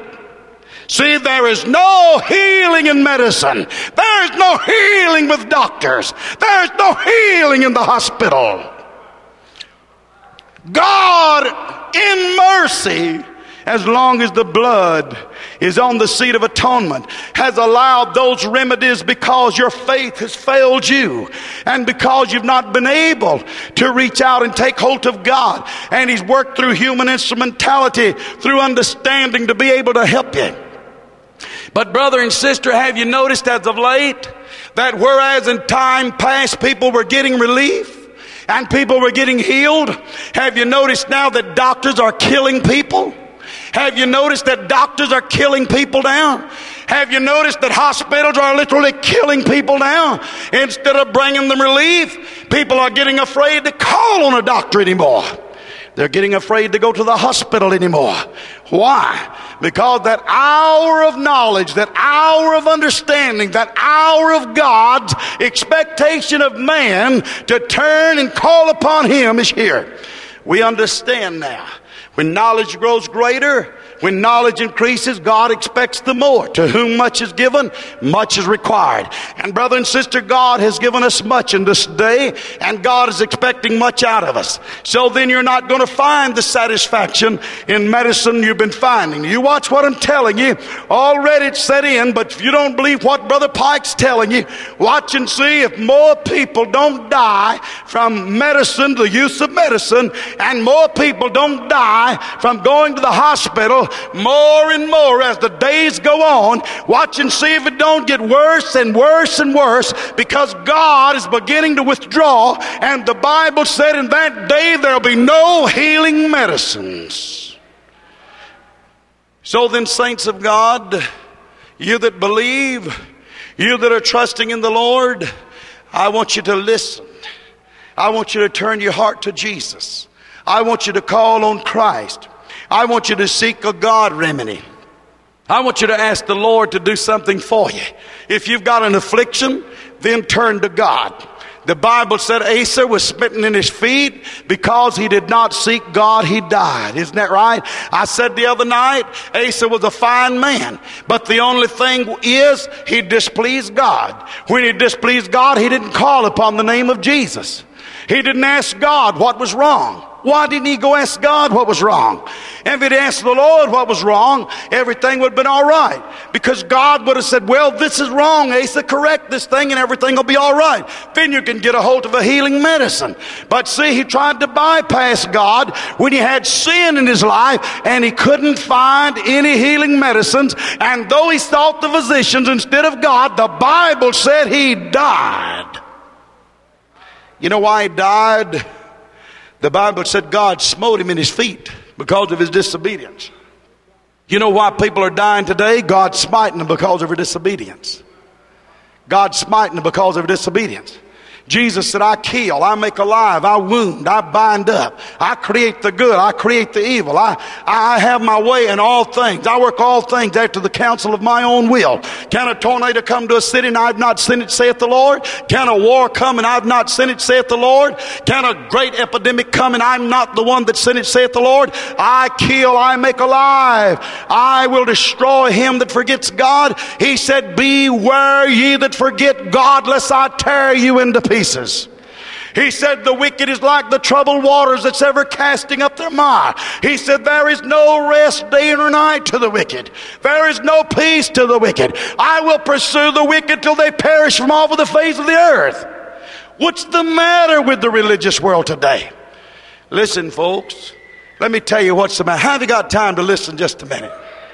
See, there is no healing in medicine. There is no healing with doctors. There is no healing in the hospital. God, in mercy, as long as the blood is on the seat of atonement, has allowed those remedies because your faith has failed you and because you've not been able to reach out and take hold of God. And he's worked through human instrumentality, through understanding to be able to help you. But brother and sister, have you noticed as of late that whereas in time past people were getting relief and people were getting healed, have you noticed now that doctors are killing people? Have you noticed that doctors are killing people now? Have you noticed that hospitals are literally killing people now? Instead of bringing them relief, people are getting afraid to call on a doctor anymore. They're getting afraid to go to the hospital anymore. Why? Because that hour of knowledge, that hour of understanding, that hour of God's expectation of man to turn and call upon him is here. We understand now. When knowledge grows greater, when knowledge increases, God expects the more. To whom much is given, much is required. And brother and sister, God has given us much in this day, and God is expecting much out of us. So then you're not going to find the satisfaction in medicine you've been finding. You watch what I'm telling you. Already it's set in, but if you don't believe what Brother Pike's telling you, watch and see if more people don't die from medicine, the use of medicine, and more people don't die from going to the hospital Bible more and more as the days go on. Watch and see if it don't get worse and worse and worse, because God is beginning to withdraw, and the Bible said in that day there'll be no healing medicines. So then, saints of God, you that believe, you that are trusting in the Lord, I want you to listen. I want you to turn your heart to Jesus. I want you to call on Christ. I want you to seek a God remedy. I want you to ask the Lord to do something for you. If you've got an affliction, then turn to God. The Bible said Asa was smitten in his feet because he did not seek God, he died. Isn't that right? I said the other night, Asa was a fine man, but the only thing is he displeased God. When he displeased God, he didn't call upon the name of Jesus. He didn't ask God what was wrong. Why didn't he go ask God what was wrong? If he'd asked the Lord what was wrong, everything would have been all right. Because God would have said, well, this is wrong, Asa, correct this thing and everything will be all right. Then you can get a hold of a healing medicine. But see, he tried to bypass God when he had sin in his life and he couldn't find any healing medicines. And though he sought the physicians instead of God, the Bible said he died. You know why he died? The Bible said God smote him in his feet because of his disobedience. You know why people are dying today? God's smiting them because of their disobedience. God's smiting them because of their disobedience. Jesus said, I kill, I make alive, I wound, I bind up, I create the good, I create the evil, I, I have my way in all things, I work all things after the counsel of my own will. Can a tornado come to a city and I have not sent it, saith the Lord? Can a war come and I have not sent it, saith the Lord? Can a great epidemic come and I'm not the one that sent it, saith the Lord? I kill, I make alive, I will destroy him that forgets God. He said, beware ye that forget God, lest I tear you into pieces. Pieces. He said the wicked is like the troubled waters that's ever casting up their mire. He said there is no rest day nor night to the wicked. There is no peace to the wicked. I will pursue the wicked till they perish from off of the face of the earth. What's the matter with the religious world today? Listen, folks, let me tell you what's the matter. Have you got time to listen just a minute?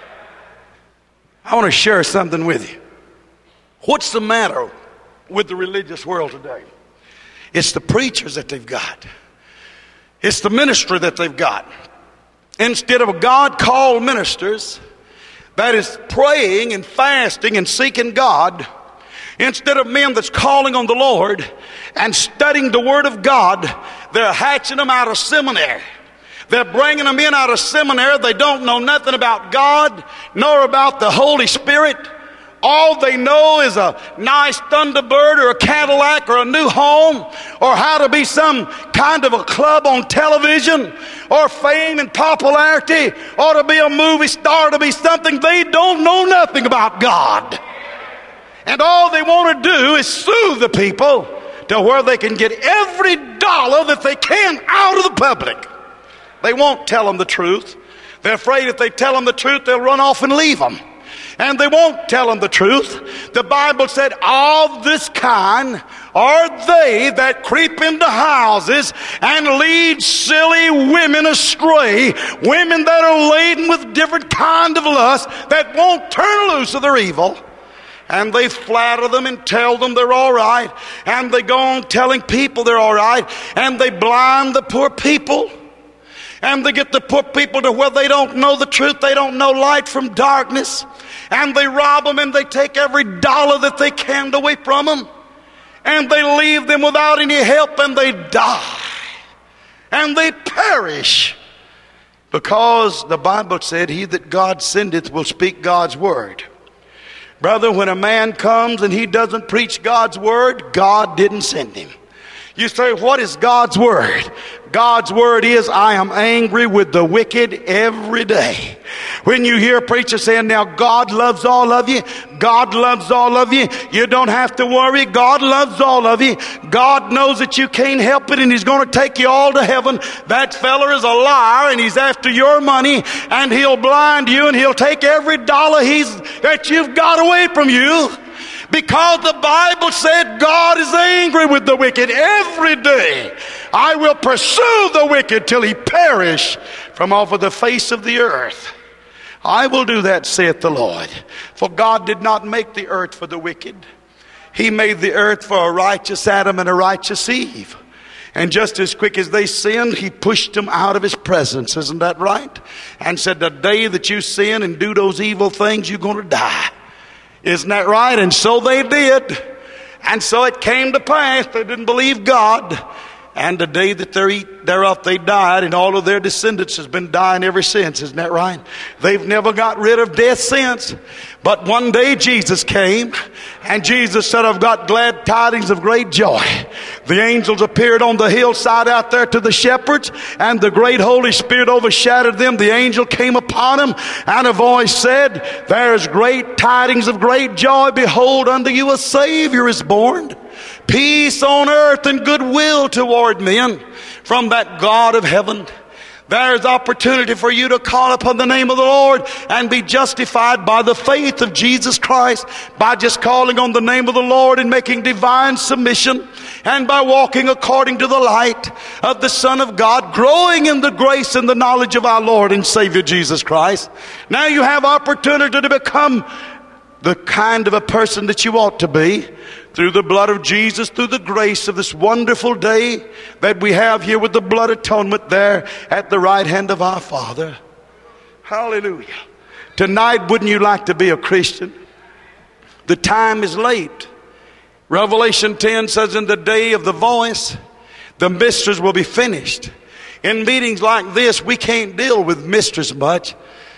I want to share something with you. What's the matter with the religious world today? It's the preachers that they've got. It's the ministry that they've got. Instead of God-called ministers that is praying and fasting and seeking God, instead of men that's calling on the Lord and studying the Word of God, they're hatching them out of seminary. They're bringing them in out of seminary. They don't know nothing about God nor about the Holy Spirit. All they know is a nice Thunderbird or a Cadillac or a new home, or how to be some kind of a club on television, or fame and popularity, or to be a movie star, to be something. They don't know nothing about God. And all they want to do is soothe the people to where they can get every dollar that they can out of the public. They won't tell them the truth. They're afraid if they tell them the truth, they'll run off and leave them. And they won't tell them the truth. The Bible said, of this kind are they that creep into houses and lead silly women astray. Women that are laden with different kind of lust, that won't turn loose of their evil. And they flatter them and tell them they're all right. And they go on telling people they're all right. And they blind the poor people. And they get the poor people to where they don't know the truth. They don't know light from darkness. And they rob them and they take every dollar that they can away from them. And they leave them without any help and they die. And they perish. Because the Bible said, he that God sendeth will speak God's word. Brother, when a man comes and he doesn't preach God's word, God didn't send him. You say, what is God's word? God's word is, I am angry with the wicked every day. When you hear a preacher saying, now God loves all of you, God loves all of you, you don't have to worry, God loves all of you, God knows that you can't help it and he's going to take you all to heaven. That fella is a liar and he's after your money and he'll blind you and he'll take every dollar he's that you've got away from you. Because the Bible said God is angry with the wicked every day. I will pursue the wicked till he perish from off of the face of the earth. I will do that, saith the Lord. For God did not make the earth for the wicked. He made the earth for a righteous Adam and a righteous Eve. And just as quick as they sinned, he pushed them out of his presence. Isn't that right? And said, the day that you sin and do those evil things, you're going to die. Isn't that right? And so they did. And so it came to pass. They didn't believe God. And the day that they're eat, thereof they died, and all of their descendants has been dying ever since. Isn't that right? They've never got rid of death since. But one day Jesus came, and Jesus said, I've got glad tidings of great joy. The angels appeared on the hillside out there to the shepherds, and the great Holy Spirit overshadowed them. The angel came upon them, and a voice said, there's great tidings of great joy. Behold, unto you a Savior is born. Peace on earth and goodwill toward men from that God of heaven. There's opportunity for you to call upon the name of the Lord and be justified by the faith of Jesus Christ, by just calling on the name of the Lord and making divine submission, and by walking according to the light of the Son of God, growing in the grace and the knowledge of our Lord and Savior Jesus Christ. Now you have opportunity to become the kind of a person that you ought to be through the blood of Jesus, through the grace of this wonderful day that we have here with the blood atonement there at the right hand of our Father. Hallelujah. Tonight, wouldn't you like to be a Christian? The time is late. Revelation ten says, in the day of the voice, the mysteries will be finished. In meetings like this, we can't deal with mysteries much.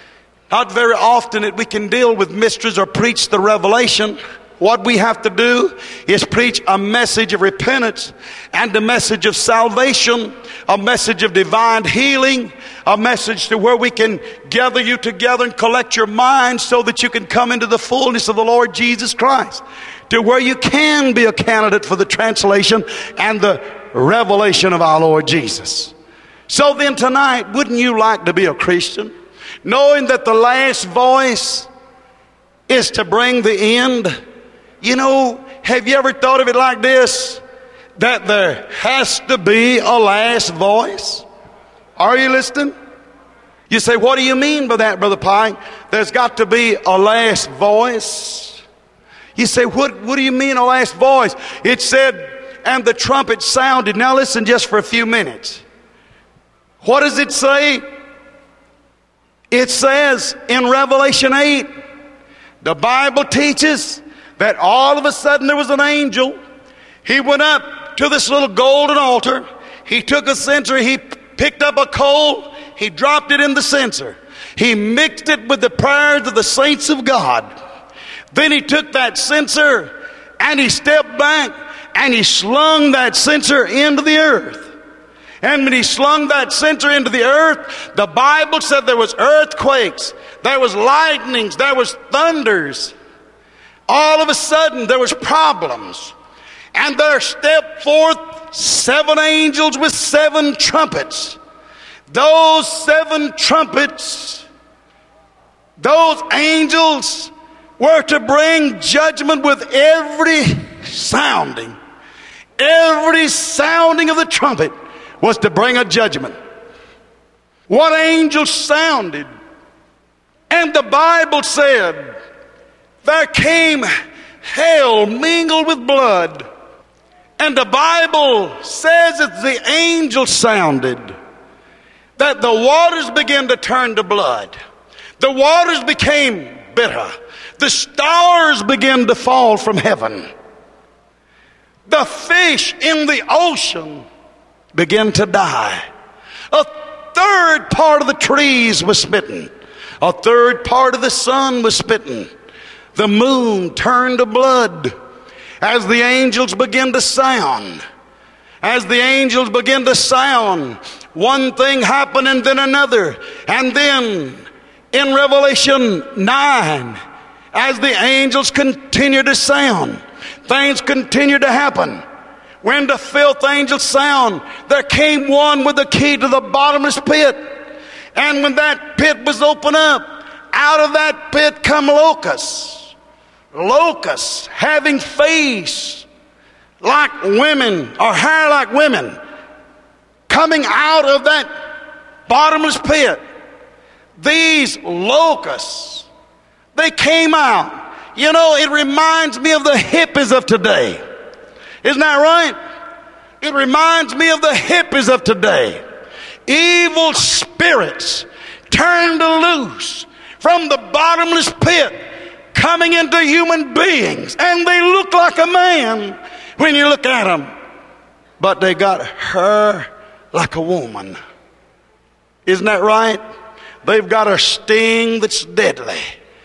Not very often that we can deal with mysteries or preach the revelation. What we have to do is preach a message of repentance and a message of salvation, a message of divine healing, a message to where we can gather you together and collect your mind so that you can come into the fullness of the Lord Jesus Christ, to where you can be a candidate for the translation and the revelation of our Lord Jesus. So then tonight, wouldn't you like to be a Christian, knowing that the last voice is to bring the end? You know, have you ever thought of it like this? That there has to be a last voice? Are you listening? You say, what do you mean by that, Brother Pike? There's got to be a last voice. You say, what, what do you mean a last voice? It said, and the trumpet sounded. Now listen just for a few minutes. What does it say? It says in Revelation eight, the Bible teaches that all of a sudden there was an angel. He went up to this little golden altar. He took a censer. He picked up a coal. He dropped it in the censer. He mixed it with the prayers of the saints of God. Then he took that censer and he stepped back and he slung that censer into the earth. And when he slung that censer into the earth, the Bible said there was earthquakes, there was lightnings, there was thunders. All of a sudden there was problems. And there stepped forth seven angels with seven trumpets. Those seven trumpets, those angels were to bring judgment with every sounding. Every sounding of the trumpet was to bring a judgment. What angel sounded? And the Bible said, there came hell mingled with blood. And the Bible says that the angel sounded, that the waters began to turn to blood. The waters became bitter. The stars began to fall from heaven. The fish in the ocean began to die. A third part of the trees was smitten. A third part of the sun was smitten. The moon turned to blood as the angels began to sound. As the angels began to sound, one thing happened and then another. And then in Revelation nine, as the angels continued to sound, things continued to happen. When the fifth angel sound, there came one with the key to the bottomless pit. And when that pit was opened up, out of that pit come locusts. Locusts having face like women or hair like women, coming out of that bottomless pit. these locusts, they came out. You know, it reminds me of the hippies of today. Isn't that right? It reminds me of the hippies of today. Evil spirits turned loose from the bottomless pit, coming into human beings. And they look like a man when you look at them. But they got hair like a woman. Isn't that right? They've got a sting that's deadly.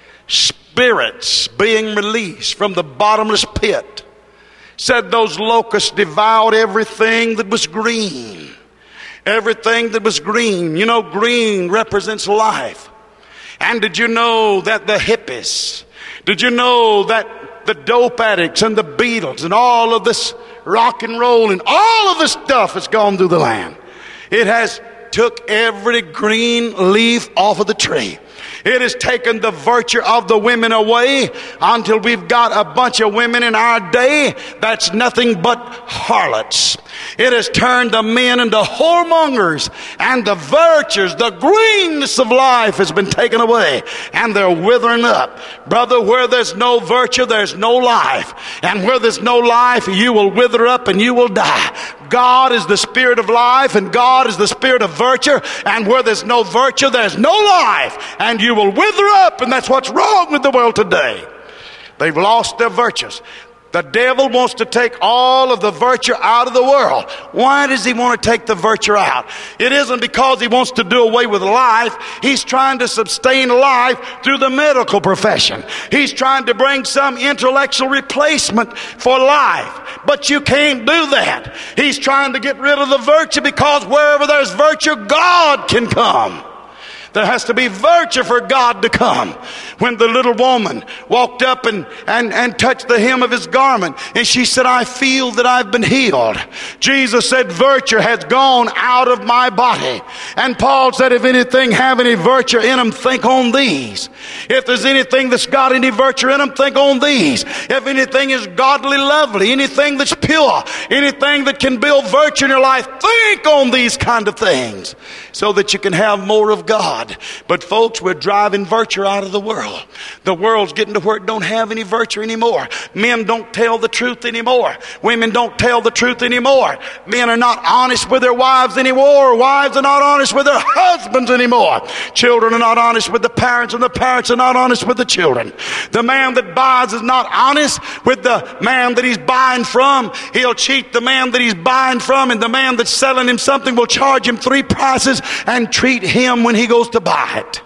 Spirits being released from the bottomless pit. Said those locusts devoured everything that was green. Everything that was green. You know, green represents life. And did you know that the hippies, did you know that the dope addicts and the Beatles and all of this rock and roll and all of this stuff has gone through the land? It has took every green leaf off of the tree. It has taken the virtue of the women away until we've got a bunch of women in our day that's nothing but harlots. It has turned the men into whoremongers, and the virtues, the greenness of life has been taken away, and they're withering up. Brother, where there's no virtue, there's no life. And where there's no life, you will wither up and you will die. God is the spirit of life, and God is the spirit of virtue. And where there's no virtue, there's no life. And you will wither up, and that's what's wrong with the world today. They've lost their virtues. The devil wants to take all of the virtue out of the world. Why does he want to take the virtue out? It isn't because he wants to do away with life. He's trying to sustain life through the medical profession. He's trying to bring some intellectual replacement for life. But you can't do that. He's trying to get rid of the virtue, because wherever there's virtue, God can come. There has to be virtue for God to come. When the little woman walked up and, and, and touched the hem of his garment, and she said, I feel that I've been healed. Jesus said, virtue has gone out of my body. And Paul said, if anything have any virtue in them, think on these. If there's anything that's got any virtue in them, think on these. If anything is godly, lovely, anything that's pure, anything that can build virtue in your life, think on these kind of things, so that you can have more of God. But folks, we're driving virtue out of the world. The world's getting to where it don't have any virtue anymore. Men don't tell the truth anymore. Women don't tell the truth anymore. Men are not honest with their wives anymore. Wives are not honest with their husbands anymore. Children are not honest with the parents, and the parents are not honest with the children. The man that buys is not honest with the man that he's buying from. He'll cheat the man that he's buying from, and the man that's selling him something will charge him three prices and treat him when he goes to buy it.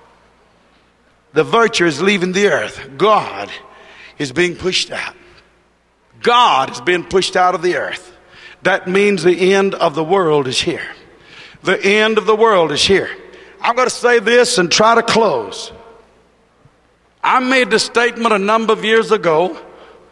The virtue is leaving the earth. God is being pushed out. God is being pushed out of the earth. That means the end of the world is here. The end of the world is here. I'm going to say this and try to close. I made the statement a number of years ago.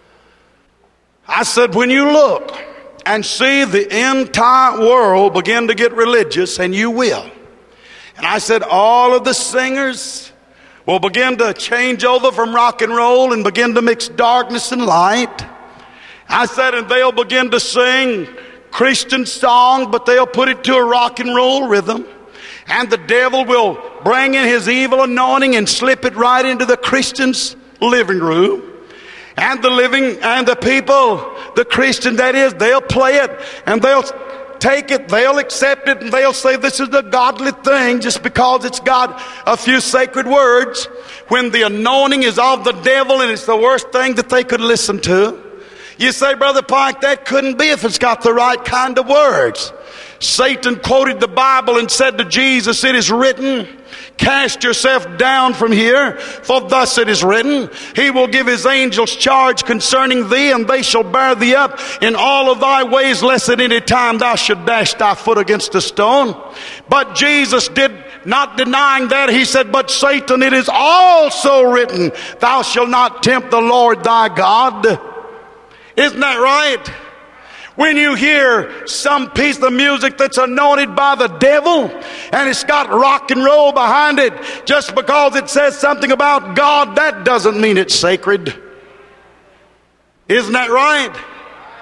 I said, when you look and see the entire world begin to get religious, and you will. And I said, all of the singers will begin to change over from rock and roll and begin to mix darkness and light. I said, and they'll begin to sing Christian song, but they'll put it to a rock and roll rhythm. And the devil will bring in his evil anointing and slip it right into the Christian's living room. And the living and the people, the Christian that is, they'll play it, and they'll take it, they'll accept it, and they'll say this is the godly thing just because it's got a few sacred words, when the anointing is of the devil and it's the worst thing that they could listen to. You say, Brother Pike, that couldn't be if it's got the right kind of words. Satan quoted the Bible and said to Jesus, it is written, cast yourself down from here, for thus it is written, he will give his angels charge concerning thee, and they shall bear thee up in all of thy ways, lest at any time thou should dash thy foot against a stone. But Jesus did not denying that. He said, but Satan, it is also written, thou shalt not tempt the Lord thy God. Isn't that right? When you hear some piece of music that's anointed by the devil, and it's got rock and roll behind it, just because it says something about God, that doesn't mean it's sacred. Isn't that right?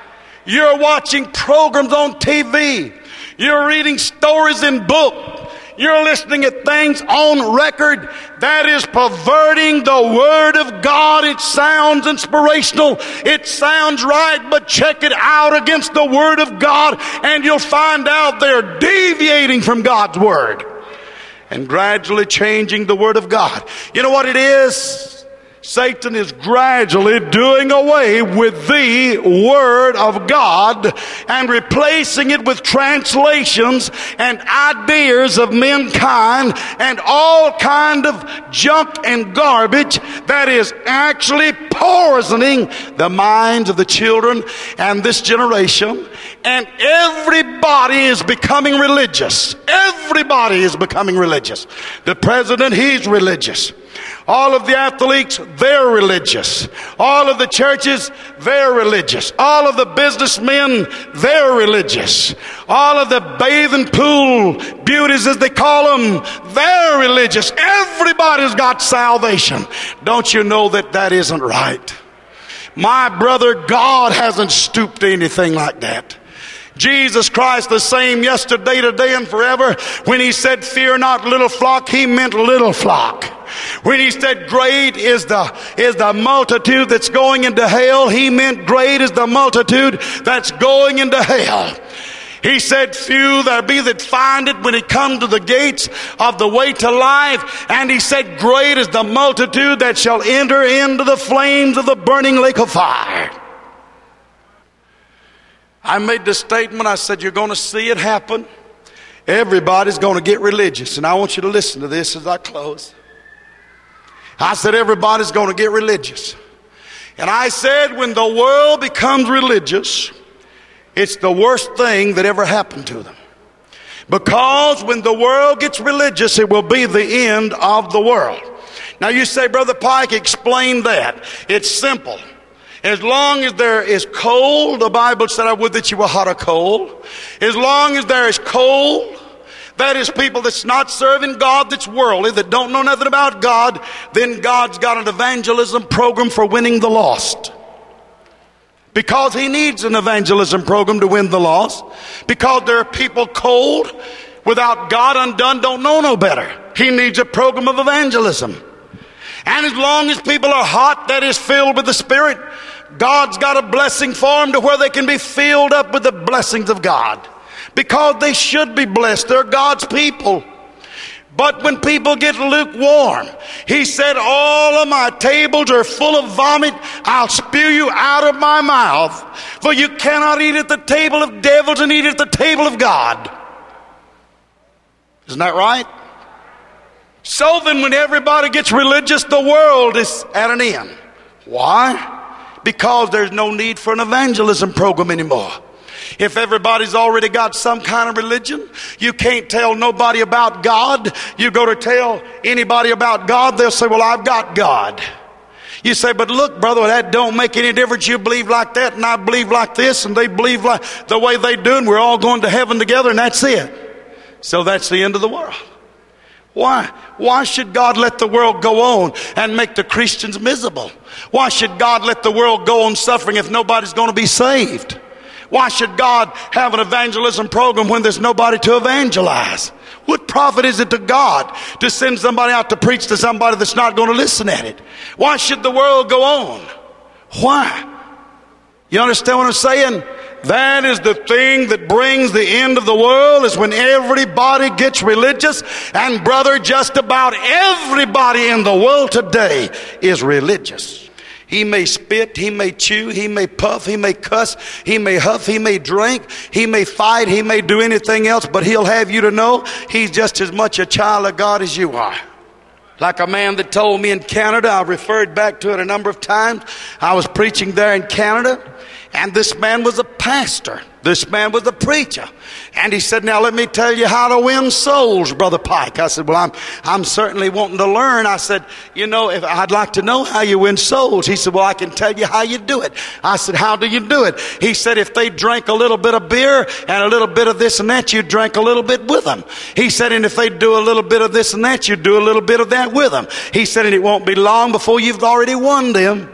You're watching programs on T V. You're reading stories in books. You're listening at things on record that is perverting the Word of God. It sounds inspirational. It sounds right, but check it out against the Word of God and you'll find out they're deviating from God's Word and gradually changing the Word of God. You know what it is? Satan is gradually doing away with the Word of God and replacing it with translations and ideas of mankind and all kind of junk and garbage that is actually poisoning the minds of the children and this generation. And everybody is becoming religious. Everybody is becoming religious. The president, he's religious. All of the athletes, they're religious. All of the churches, they're religious. All of the businessmen, they're religious. All of the bathing pool beauties, as they call them, they're religious. Everybody's got salvation. Don't you know that that isn't right? My brother, God hasn't stooped to anything like that. Jesus Christ the same yesterday, today, and forever. When he said, fear not, little flock, he meant little flock. When he said great is the is the multitude that's going into hell, he meant great is the multitude that's going into hell. He said, few there be that find it when he come to the gates of the way to life. And he said, great is the multitude that shall enter into the flames of the burning lake of fire. I made the statement, I said, you're going to see it happen. Everybody's going to get religious. And I want you to listen to this as I close. I said, everybody's going to get religious. And I said, when the world becomes religious, it's the worst thing that ever happened to them. Because when the world gets religious, it will be the end of the world. Now you say, Brother Pike, explain that. It's simple. As long as there is coal, the Bible said, I would that you were hot or cold. As long as there is coal, that is people that's not serving God, that's worldly, that don't know nothing about God, then God's got an evangelism program for winning the lost. Because he needs an evangelism program to win the lost. Because there are people cold, without God, undone, don't know no better. He needs a program of evangelism. And as long as people are hot, that is filled with the Spirit, God's got a blessing for them to where they can be filled up with the blessings of God. Because they should be blessed. They're God's people. But when people get lukewarm, he said, all of my tables are full of vomit. I'll spew you out of my mouth. For you cannot eat at the table of devils and eat at the table of God. Isn't that right? So then when everybody gets religious, the world is at an end. Why? Because there's no need for an evangelism program anymore. If everybody's already got some kind of religion, you can't tell nobody about God. You go to tell anybody about God, they'll say, well, I've got God. You say, but look, brother, that don't make any difference. You believe like that and I believe like this and they believe like the way they do and we're all going to heaven together and that's it. So that's the end of the world. Why? Why should God let the world go on and make the Christians miserable? Why should God let the world go on suffering if nobody's going to be saved? Why should God have an evangelism program when there's nobody to evangelize? What profit is it to God to send somebody out to preach to somebody that's not going to listen at it? Why should the world go on? Why? You understand what I'm saying? That is the thing that brings the end of the world, is when everybody gets religious. And brother, just about everybody in the world today is religious. He may spit, he may chew, he may puff, he may cuss, he may huff, he may drink, he may fight, he may do anything else, but he'll have you to know he's just as much a child of God as you are. Like a man that told me in Canada, I referred back to it a number of times. I was preaching there in Canada, and this man was a pastor. This man was a preacher. And he said, now let me tell you how to win souls, Brother Pike. I said, well, I'm I'm certainly wanting to learn. I said, you know, if I'd like to know how you win souls. He said, well, I can tell you how you do it. I said, how do you do it? He said, if they drank a little bit of beer and a little bit of this and that, you drank a little bit with them. He said, and if they do a little bit of this and that, you do a little bit of that with them. He said, and it won't be long before you've already won them.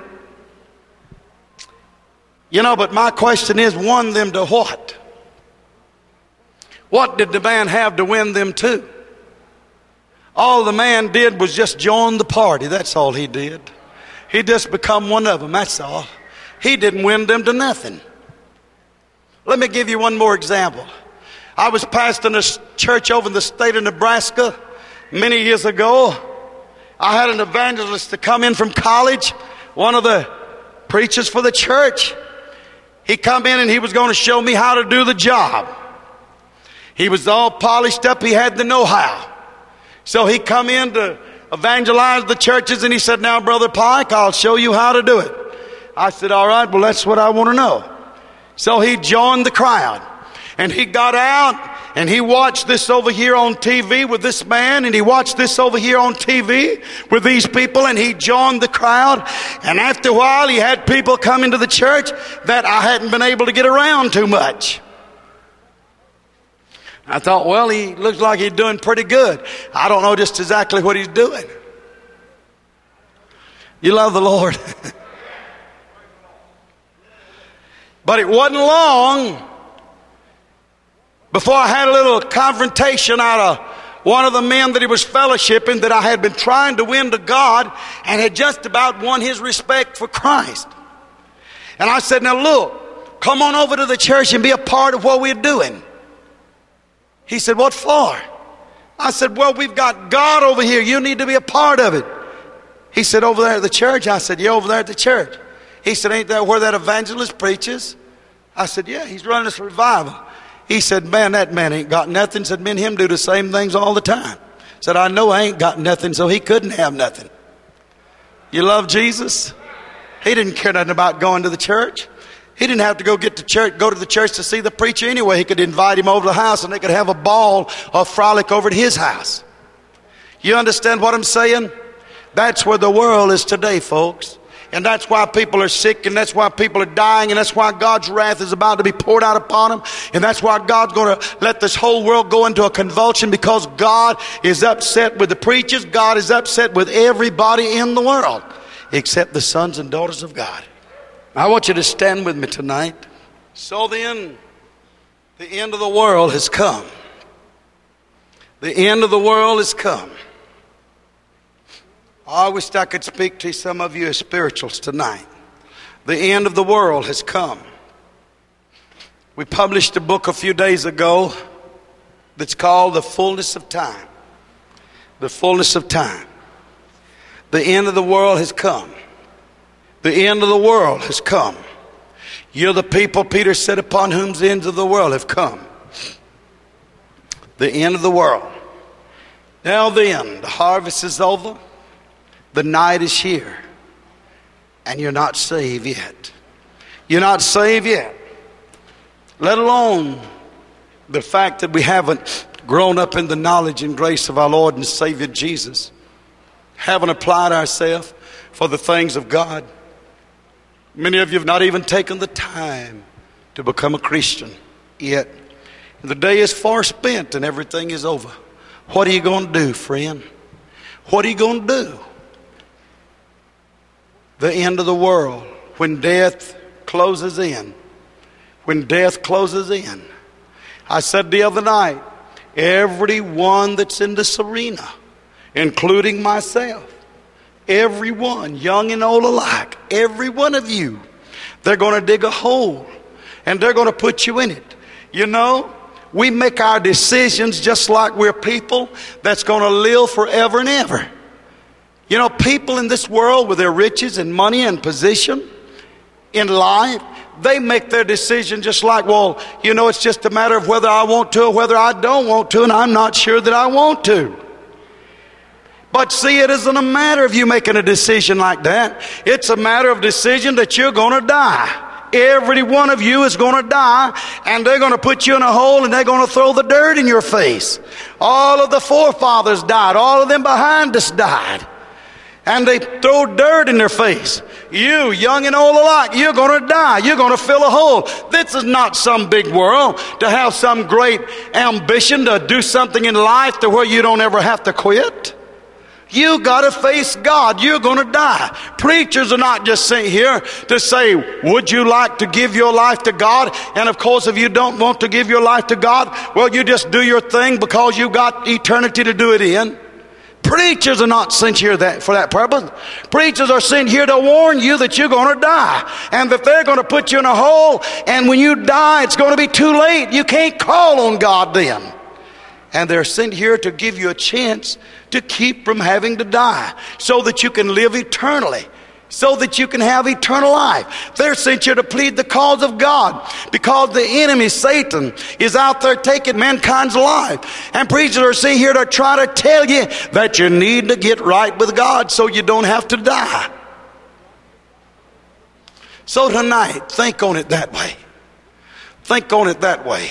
You know, but my question is, won them to what? What did the man have to win them to? All the man did was just join the party. That's all he did. He just become one of them. That's all. He didn't win them to nothing. Let me give you one more example. I was pastoring a church over in the state of Nebraska many years ago. I had an evangelist to come in from college, one of the preachers for the church. He come in and he was going to show me how to do the job. He was all polished up. He had the know-how. So he come in to evangelize the churches, and he said, now, Brother Pike, I'll show you how to do it. I said, all right, well, that's what I want to know. So he joined the crowd, and he got out, and he watched this over here on T V with this man, and he watched this over here on T V with these people, and he joined the crowd. And after a while, he had people come into the church that I hadn't been able to get around too much. I thought, well, he looks like he's doing pretty good. I don't know just exactly what he's doing. You love the Lord. But it wasn't long before I had a little confrontation out of one of the men that he was fellowshipping that I had been trying to win to God and had just about won his respect for Christ. And I said, now look, come on over to the church and be a part of what we're doing. He said, what for? I said, well, we've got God over here. You need to be a part of it. He said, over there at the church? I said, yeah, over there at the church. He said, ain't that where that evangelist preaches? I said, yeah, he's running this revival. He said, man, that man ain't got nothing. Said, me and him do the same things all the time. Said, I know I ain't got nothing, so he couldn't have nothing. You love Jesus? He didn't care nothing about going to the church. He didn't have to go get to church, go to the church to see the preacher anyway. He could invite him over to the house and they could have a ball or frolic over at his house. You understand what I'm saying? That's where the world is today, folks. And that's why people are sick, and that's why people are dying, and that's why God's wrath is about to be poured out upon them. And that's why God's going to let this whole world go into a convulsion, because God is upset with the preachers. God is upset with everybody in the world except the sons and daughters of God. I want you to stand with me tonight. So then, the end of the world has come. The end of the world has come. I wish I could speak to some of you as spirituals tonight. The end of the world has come. We published a book a few days ago that's called The Fullness of Time. The Fullness of Time. The end of the world has come. The end of the world has come. You're the people, Peter said, upon whom the ends of the world have come. The end of the world. Now then, the harvest is over. The night is here. And you're not saved yet. You're not saved yet. Let alone the fact that we haven't grown up in the knowledge and grace of our Lord and Savior Jesus. Haven't applied ourselves for the things of God. Many of you have not even taken the time to become a Christian yet. The day is far spent and everything is over. What are you going to do, friend? What are you going to do? The end of the world, when death closes in. When death closes in. I said the other night, everyone that's in this arena, including myself, everyone, young and old alike, every one of you, they're going to dig a hole and they're going to put you in it. You know, we make our decisions just like we're people that's going to live forever and ever. You know, people in this world with their riches and money and position in life, they make their decision just like, well, you know, it's just a matter of whether I want to or whether I don't want to, and I'm not sure that I want to. But see, it isn't a matter of you making a decision like that. It's a matter of decision that you're going to die. Every one of you is going to die, and they're going to put you in a hole and they're going to throw the dirt in your face. All of the forefathers died. All of them behind us died. And they throw dirt in their face. You, young and old alike, you're going to die. You're going to fill a hole. This is not some big world to have some great ambition to do something in life to where you don't ever have to quit. You got to face God. You're going to die. Preachers are not just sitting here to say, would you like to give your life to God? And of course, if you don't want to give your life to God, well, you just do your thing because you got eternity to do it in. Preachers are not sent here that, for that purpose. Preachers are sent here to warn you that you're going to die, and that they're going to put you in a hole, and when you die, it's going to be too late. You can't call on God then. And they're sent here to give you a chance to keep from having to die, so that you can live eternally, so that you can have eternal life. They're sent here to plead the cause of God, because the enemy, Satan, is out there taking mankind's life. And preachers are sent here to try to tell you that you need to get right with God so you don't have to die. So tonight, think on it that way. Think on it that way.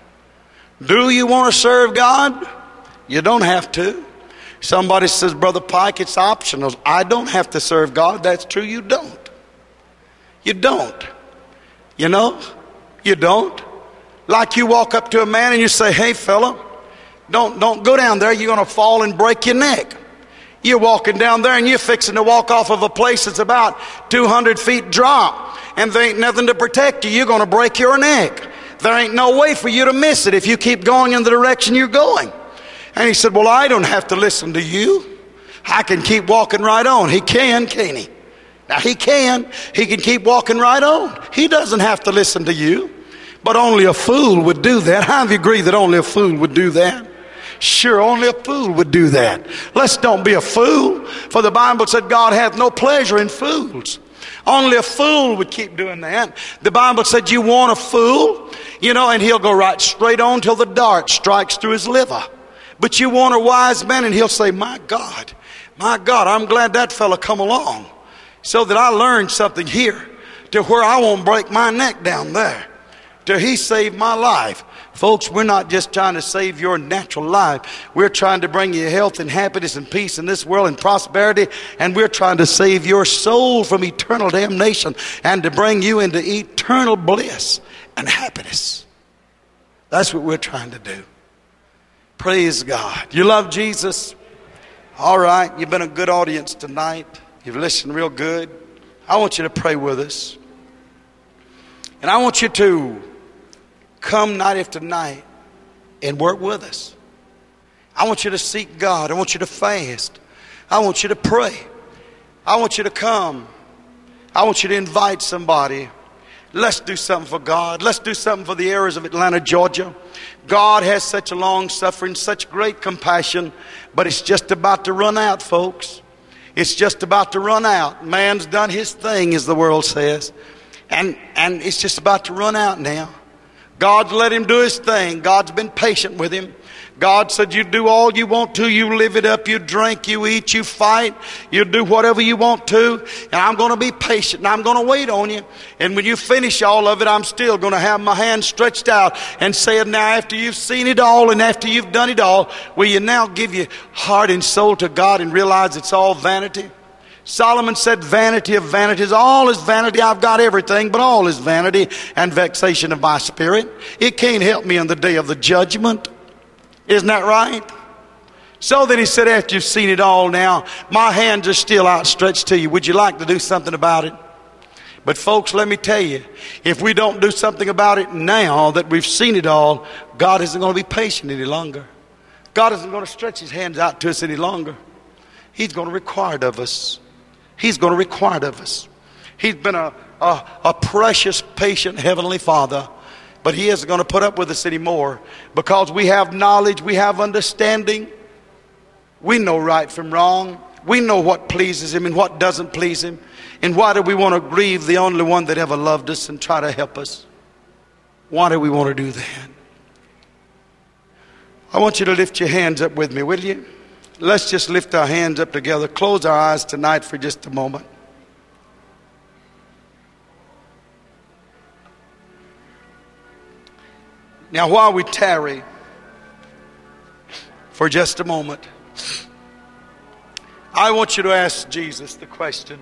Do you want to serve God? You don't have to. Somebody says, Brother Pike, it's optional. I don't have to serve God. That's true, you don't. You don't. You know, you don't. Like you walk up to a man and you say, hey fella, don't, don't go down there. You're going to fall and break your neck. You're walking down there and you're fixing to walk off of a place that's about two hundred feet drop, and there ain't nothing to protect you. You're going to break your neck. There ain't no way for you to miss it if you keep going in the direction you're going. And he said, well, I don't have to listen to you. I can keep walking right on. He can, can't he? Now he can. He can keep walking right on. He doesn't have to listen to you. But only a fool would do that. How do you agree that only a fool would do that? Sure, only a fool would do that. Let's don't be a fool. For the Bible said God hath no pleasure in fools. Only a fool would keep doing that. The Bible said you want a fool, you know, and he'll go right straight on till the dart strikes through his liver. But you want a wise man, and he'll say, my God, my God, I'm glad that fella come along, so that I learned something here to where I won't break my neck down there, till he saved my life. Folks, we're not just trying to save your natural life. We're trying to bring you health and happiness and peace in this world and prosperity. And we're trying to save your soul from eternal damnation and to bring you into eternal bliss and happiness. That's what we're trying to do. Praise God. You love Jesus? All right. You've been a good audience tonight. You've listened real good. I want you to pray with us. And I want you to come night after night and work with us. I want you to seek God. I want you to fast. I want you to pray. I want you to come. I want you to invite somebody. Let's do something for God. Let's do something for the areas of Atlanta, Georgia. God has such a long suffering, such great compassion, but it's just about to run out, folks. It's just about to run out. Man's done his thing, as the world says. And, and it's just about to run out now. God's let him do his thing. God's been patient with him. God said, you do all you want to. You live it up. You drink, you eat, you fight. You do whatever you want to. And I'm going to be patient, and I'm going to wait on you. And when you finish all of it, I'm still going to have my hand stretched out and say, now after you've seen it all and after you've done it all, will you now give your heart and soul to God and realize it's all vanity? Solomon said, vanity of vanities, all is vanity. I've got everything, but all is vanity and vexation of my spirit. It can't help me in the day of the judgment. Isn't that right? So then he said, after you've seen it all now, my hands are still outstretched to you. Would you like to do something about it? But folks, let me tell you, if we don't do something about it now that we've seen it all, God isn't going to be patient any longer. God isn't going to stretch his hands out to us any longer. He's going to require it of us. He's going to require it of us. He's been a, a, a precious, patient Heavenly Father. But he isn't going to put up with us anymore, because we have knowledge, we have understanding. We know right from wrong. We know what pleases him and what doesn't please him. And why do we want to grieve the only one that ever loved us and try to help us? Why do we want to do that? I want you to lift your hands up with me, will you? Let's just lift our hands up together. Close our eyes tonight for just a moment. Now, while we tarry for just a moment, I want you to ask Jesus the question,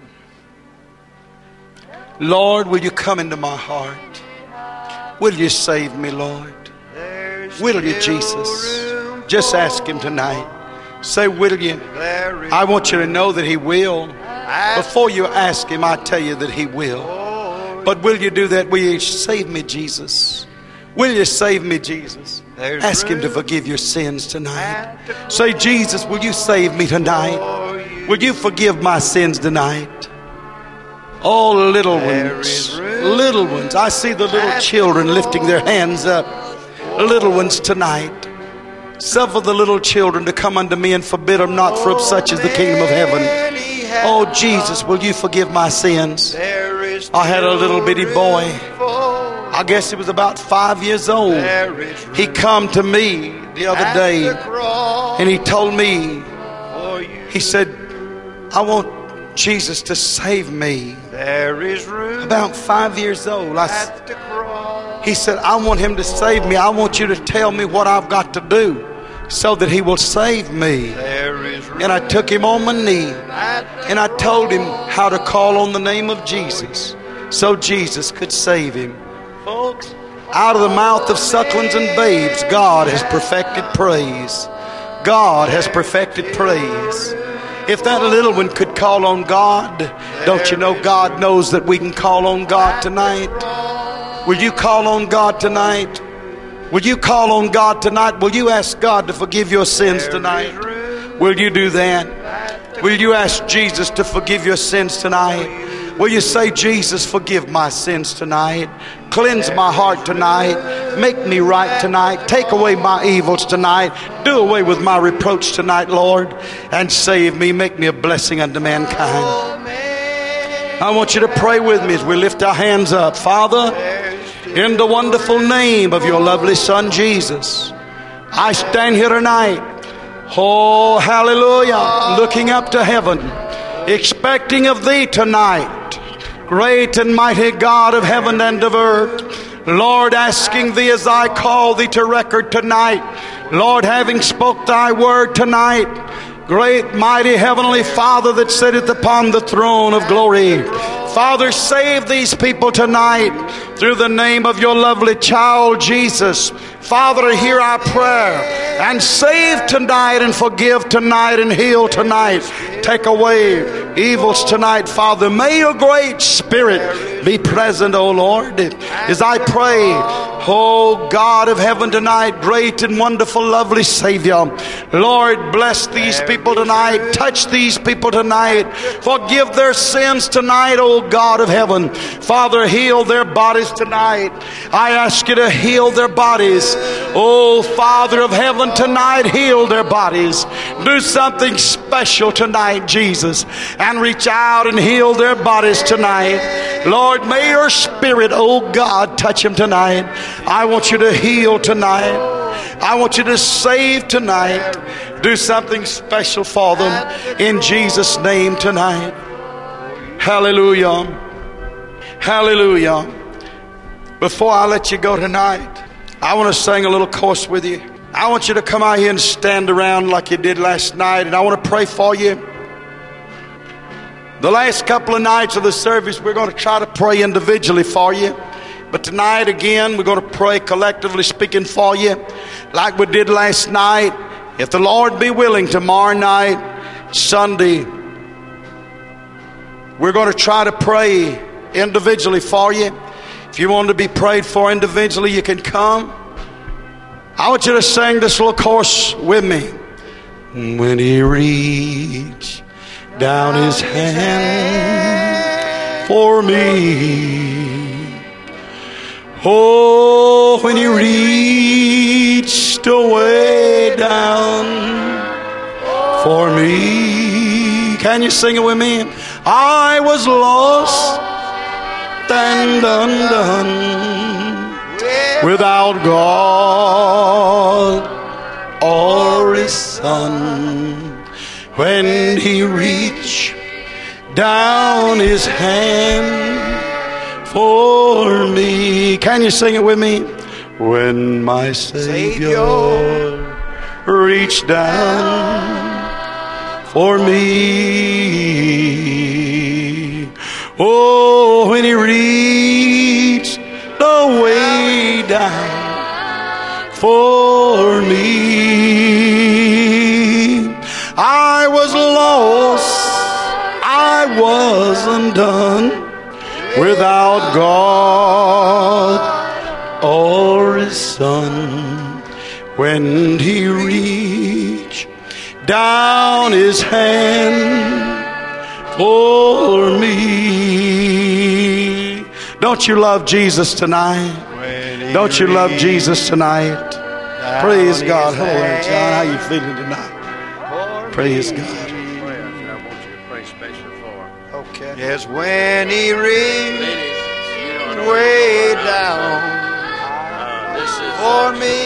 Lord, will you come into my heart? Will you save me, Lord? Will you, Jesus? Just ask him tonight. Say, will you? I want you to know that he will. Before you ask him, I tell you that he will. But will you do that? Will you save me, Jesus? Will you save me, Jesus? There's Ask Him to room forgive your sins tonight. at the Say, Jesus, will you save me tonight? for you. Will you forgive my sins tonight? Oh, little There ones, is room little ones. I see the little at children the lifting their hands up. Little ones tonight. Suffer the little children to come unto me and forbid them not, for of such is the kingdom of heaven. Many have Oh, Jesus, will you forgive my sins? There is I had a little bitty boy. room for I guess he was about five years old. There is room He come to me the other at day the cross and he told me, for you. he said, I want Jesus to save me. There is room About five years old. I, s- at the cross. he said, I want him to save me. I want you to tell me what I've got to do so that he will save me. There is room And I took him on my knee at the and I told him how to call on the name of Jesus so Jesus could save him. Folks, out of the mouth of sucklings and babes, God has perfected praise. God has perfected praise. If that little one could call on God, don't you know God knows that we can call on God tonight? Will you call on God tonight? Will you call on God tonight? Will you ask God to forgive your sins tonight? Will you do that? Will you ask Jesus to forgive your sins tonight? Will you say, Jesus, forgive my sins tonight? Cleanse my heart tonight. Make me right tonight. Take away my evils tonight. Do away with my reproach tonight, Lord, and save me. Make me a blessing unto mankind. I want you to pray with me as we lift our hands up. Father, in the wonderful name of your lovely Son, Jesus, I stand here tonight. Oh, hallelujah. Looking up to heaven, expecting of thee tonight. Great and mighty God of heaven and of earth, Lord, asking thee as I call thee to record tonight, Lord, having spoke thy word tonight, great mighty heavenly Father that sitteth upon the throne of glory, Father, save these people tonight through the name of your lovely child Jesus. Father, hear our prayer and save tonight and forgive tonight and heal tonight. Take away evils tonight, Father. May your great Spirit be present, O Lord, as I pray. Oh God of heaven tonight, great and wonderful, lovely Savior. Lord, bless these people tonight. Touch these people tonight. Forgive their sins tonight, O God of heaven. Father, heal their bodies tonight. I ask you to heal their bodies. Oh Father of heaven, tonight heal their bodies. Do something special tonight, Jesus, and reach out and heal their bodies tonight. Lord, may your Spirit, oh God, touch them tonight. I want you to heal tonight. I want you to save tonight. Do something special for them in Jesus' name tonight. Hallelujah. Hallelujah. Before I let you go tonight, I want to sing a little chorus with you. I want you to come out here and stand around like you did last night, and I want to pray for you. The last couple of nights of the service, we're going to try to pray individually for you. But tonight, again, we're going to pray collectively speaking for you like we did last night. If the Lord be willing, tomorrow night, Sunday, we're going to try to pray individually for you. If you want to be prayed for individually, you can come. I want you to sing this little chorus with me. When he reached down his hand for me, oh, when he reached away down for me. Can you sing it with me? I was lost and undone, without God or his Son. When he reached down his hand for me. Can you sing it with me? When my Savior reached down for me. Oh, when he reached the way down for me. I was lost, I was undone, without God or his when he reached down his hand for me. Don't you love Jesus tonight? Don't you love Jesus tonight? Praise God. Hello there, John. How you feeling tonight? Praise God. I want you to pray special for. Okay. Yes, when he reached Ladies, you know, way down Uh, this is for uh, me,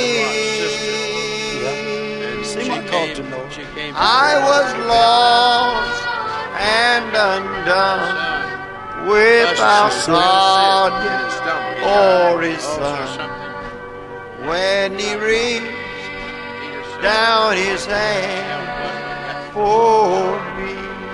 and See she my came- call to know. She came to I the was Lord. lost and undone Son, without bless God you. Get it stumbled. or His Oh, so Son. something. When He reached He just- down His hand for me,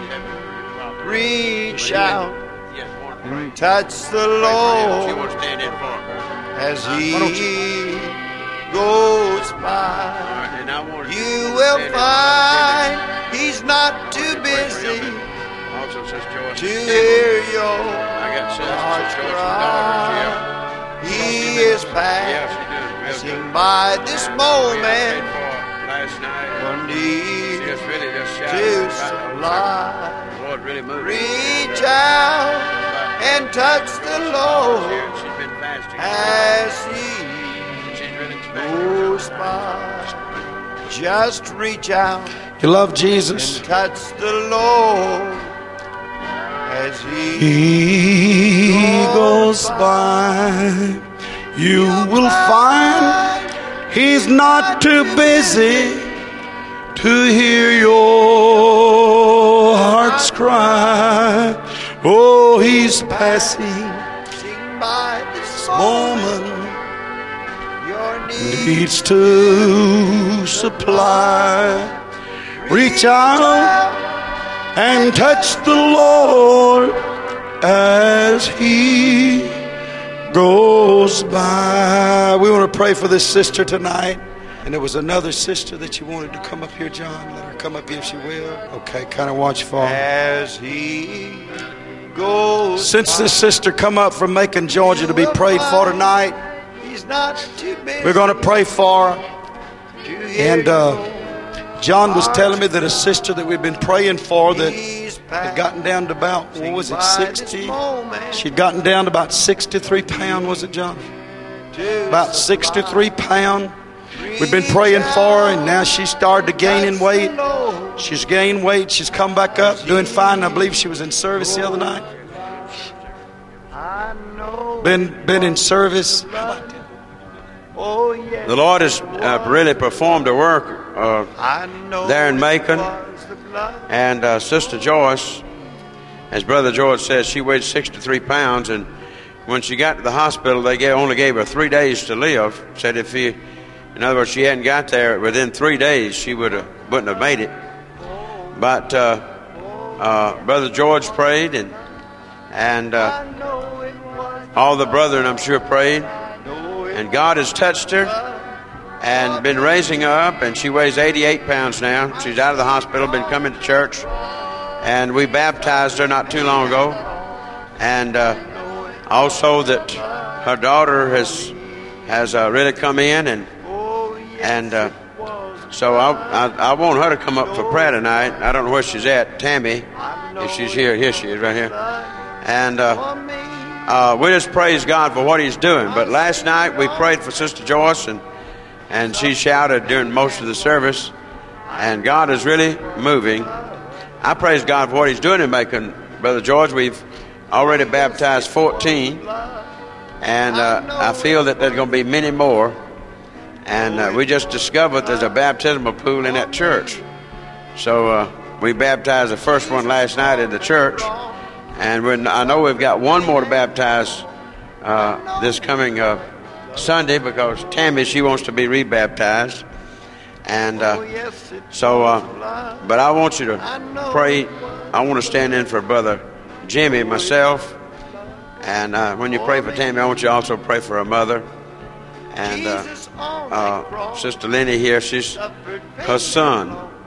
reach out, Yes, one pray. touch the Pray for him. She Lord wants to stand in for him. as Why don't He goes All by. right, and I want to- You will stand in for find He's not too him. Pray for busy him. Also, Sister Joyce. to hear your I got Sister heart Sister Joyce's daughters here. He is Yeah, passing she's doing real good. by this And, uh, we had moment prayed for last night. one She need just really just to shouted. supply. The Lord really moved. Reach out and touch the Lord She's been fasting. as He She's really expecting. goes by. Just reach out You love Jesus? and touch the Lord as He He goes by. You will find He's not too busy to hear your heart's cry. Oh, He's passing sing by this moment. moment Your need needs to supply. Reach out and touch the Lord as He goes by. We want to pray for this sister tonight. And there was another sister that you wanted to come up here, John. Let her come up here if she will. Okay, kind of watch for her. as He goes. Since this sister come up from Macon, Georgia to be prayed for tonight, He's not too busy. we're going to pray for her. to hear And uh, your John was telling me that a sister that we've been praying for that He's had passing gotten down to about, what was it, by this sixty? moment She'd gotten down to about sixty-three pounds, was it, John? to About sixty-three pounds. We've been praying for her, and now she started to gain in weight. She's gained weight. She's come back up, doing fine. I believe she was in service the other night. I know. Been been in service. Oh yes. The Lord has uh, really performed a work. Uh, I know. there in Macon. it was the blood. and uh, Sister Joyce, as Brother George says, she weighed sixty-three pounds, and when she got to the hospital, they gave, only gave her three days to live. Said if he, in other words, she hadn't got there within three days, she would have wouldn't have made it. But uh, uh, Brother George prayed, and and uh, I know it was. all the brethren, I'm sure, prayed, Know it and God has touched her and been raising her up, and she weighs eighty-eight pounds now. She's out of the hospital, been coming to church, and we baptized her not too long ago, and uh, also that her daughter has has uh, really come in, and Oh yes. and uh, it was. so I, I I want her to come up for prayer tonight. I don't know where she's at, Tammy, if she's here. Here she is, right here, and. Uh, For me. Uh, we just praise God for what He's doing. But last night we prayed for Sister Joyce, and and she shouted during most of the service, and God is really moving. I praise God for what He's doing in Macon, Brother George. We've already baptized fourteen, and uh, I feel that there's going to be many more. And uh, we just discovered there's a baptismal pool in that church. So uh, we baptized the first one last night in the church. And when, I know we've got one more to baptize uh, this coming uh, Sunday, because Tammy, she wants to be rebaptized. And Oh uh, yes. It so, was uh, blood. but I want you to pray. I want to stand in for Brother Jimmy, myself. And uh, when you pray for Tammy, I want you to also pray for her mother. And uh, Jesus on the uh, cross Sister Lenny here, she's suffered her son,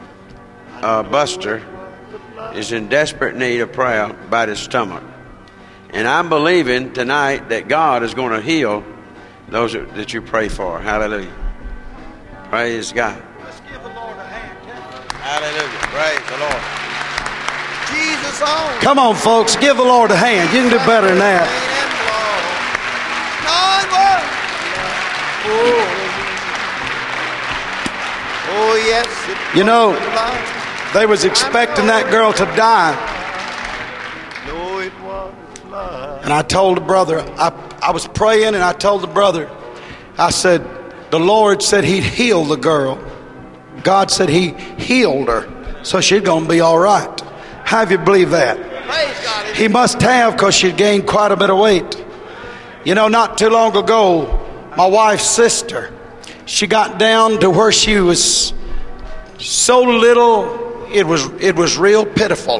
uh, Buster, is in desperate need of prayer about his stomach. And I'm believing tonight that God is going to heal those that you pray for. Hallelujah. Praise God. Let's give the Lord a hand. Hallelujah. Praise the Lord. Jesus on. Come on, folks. Give the Lord a hand. You can do better than that. Oh, oh yes. You know, they was expecting that girl to die. No, it was love. And I told the brother, I, I was praying and I told the brother, I said, the Lord said he'd heal the girl. God said he healed her. So she's going to be all right. How do you believe that? Praise God. He must have, because she gained quite a bit of weight. You know, not too long ago, my wife's sister, she got down to where she was so little, it was it was real pitiful.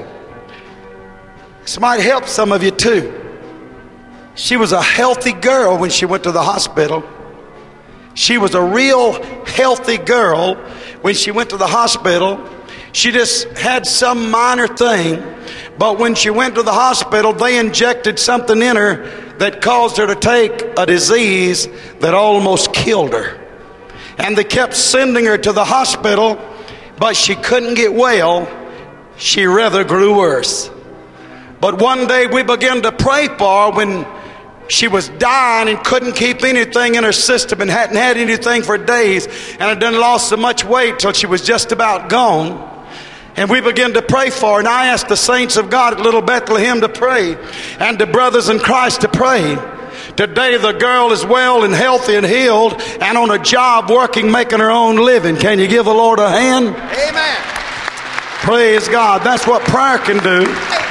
This might help some of you too. She was a healthy girl when she went to the hospital. She was a real healthy girl when she went to the hospital. She just had some minor thing, but when she went to the hospital, they injected something in her that caused her to take a disease that almost killed her. And they kept sending her to the hospital, but she couldn't get well. She rather grew worse. But one day we began to pray for her when she was dying and couldn't keep anything in her system and hadn't had anything for days, and had done lost so much weight till she was just about gone. And we began to pray for her, and I asked the saints of God at Little Bethlehem to pray, and the brothers in Christ to pray. Today the girl is well and healthy and healed and on a job working, making her own living. Can you give the Lord a hand? Amen. Praise God. That's what prayer can do.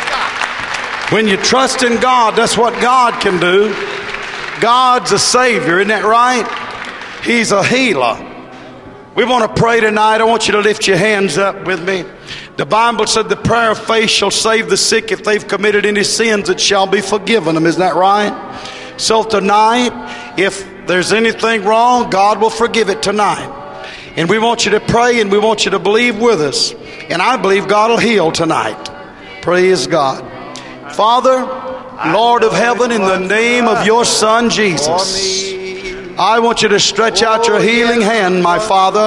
When you trust in God, that's what God can do. God's a Savior, isn't that right? He's a healer. We want to pray tonight. I want you to lift your hands up with me. The Bible said the prayer of faith shall save the sick. If they've committed any sins, it shall be forgiven them. Isn't that right? So tonight, if there's anything wrong, God will forgive it tonight. And we want you to pray and we want you to believe with us. And I believe God will heal tonight. Praise God. Father, Lord of heaven, in the name of your Son, Jesus, I want you to stretch out your healing hand, my Father.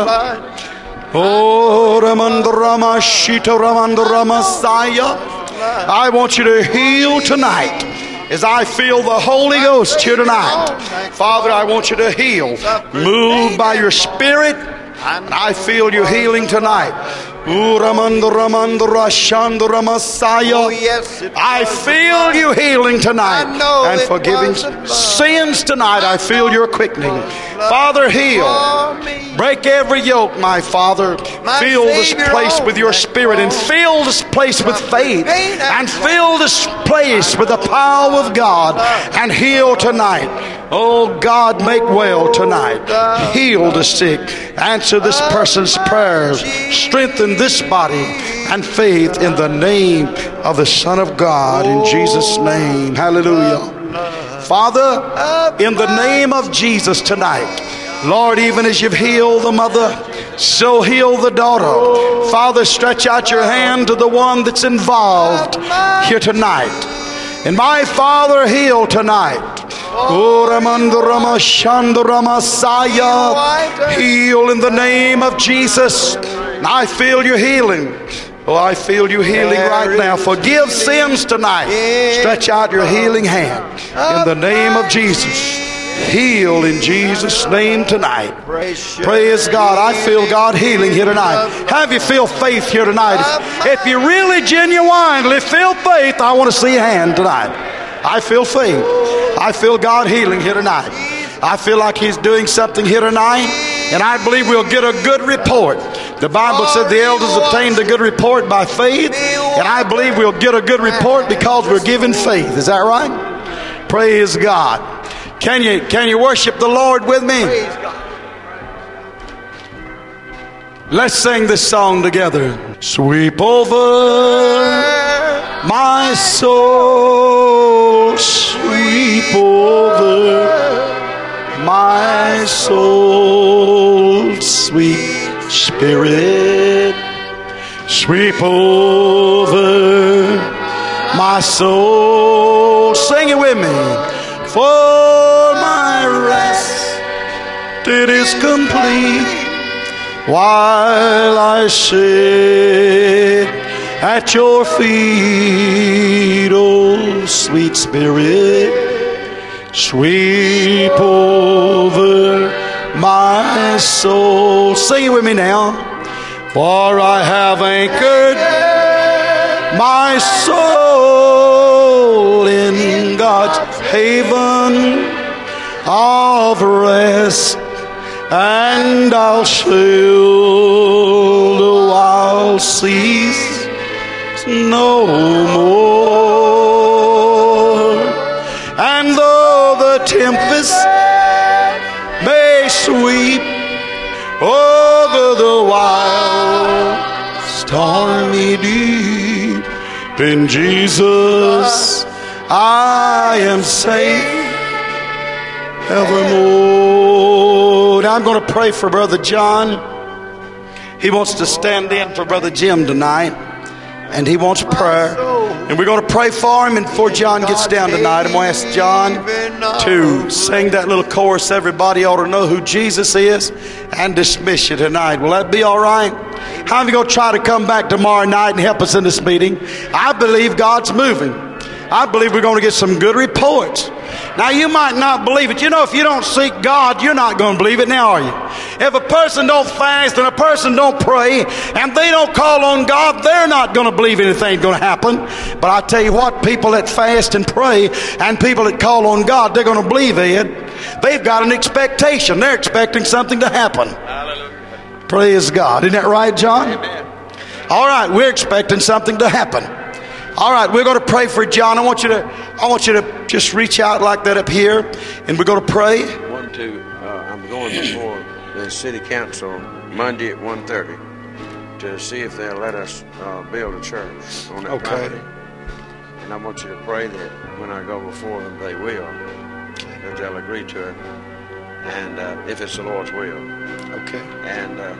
Oh, Ramandramashita Ramandramasaya. I want you to heal tonight as I feel the Holy Ghost here tonight. Father, I want you to heal. Move by your Spirit. And I feel you healing tonight. I feel you healing tonight and forgiving sins tonight. I feel your quickening. Father, heal. Break every yoke, my Father. Fill this place with your Spirit and fill this place with faith and fill this place with the power of God and heal tonight. Oh God, make well tonight. Heal the sick. Answer this person's prayers. Strengthen this body and faith in the name of the Son of God. In Jesus' name. Hallelujah. Father, in the name of Jesus tonight, Lord, even as you've healed the mother, so heal the daughter. Father, stretch out your hand to the one that's involved here tonight. And my Father, heal tonight. Heal in the name of Jesus. I feel you healing. Oh, I feel you healing right now. Forgive sins tonight. Stretch out your healing hand in the name of Jesus. Heal in Jesus' name tonight. Praise God. I feel God healing here tonight. Have you feel faith here tonight? If you really genuinely feel faith, I want to see a hand tonight. I feel faith. I feel God healing here tonight. I feel like He's doing something here tonight, and I believe we'll get a good report. The Bible said the elders obtained a good report by faith, and I believe we'll get a good report because we're given faith. Is that right? Praise God. Can you can you worship the Lord with me? Let's sing this song together. Sweep over my soul, sweep over my soul, sweet Spirit, sweep over my soul. Sing it with me. For my rest, it is complete while I sit at your feet, oh sweet Spirit, sweep over my soul. Sing it with me now. For I have anchored my soul in God's haven of rest, and I'll sail the wild seas no more. And though the tempest may sweep over the wild stormy deep, in Jesus I am safe evermore. Now I'm going to pray for Brother John. He wants to stand in for Brother Jim tonight, and he wants prayer. And we're going to pray for him. And before John gets down tonight, I'm going to ask John to sing that little chorus everybody ought to know who Jesus is, and dismiss you tonight. Will that be all right? How are you going to try to come back tomorrow night and help us in this meeting? I believe God's moving. I believe we're going to get some good reports. Now, you might not believe it. You know, if you don't seek God, you're not going to believe it now, are you? If a person don't fast and a person don't pray and they don't call on God, they're not going to believe anything's going to happen. But I tell you what, people that fast and pray and people that call on God, they're going to believe it. They've got an expectation. They're expecting something to happen. Hallelujah. Praise God. Isn't that right, John? Amen. All right, we're expecting something to happen. All right, we're going to pray for John. I want you to, I want you to just reach out like that up here, and we're going to pray. One, two. Uh, I'm going before the city council Monday at one thirty to see if they'll let us uh, build a church on that Okay. property. And I want you to pray that when I go before them, they will, that they'll agree to it, and uh, if it's the Lord's will. Okay. And. Uh,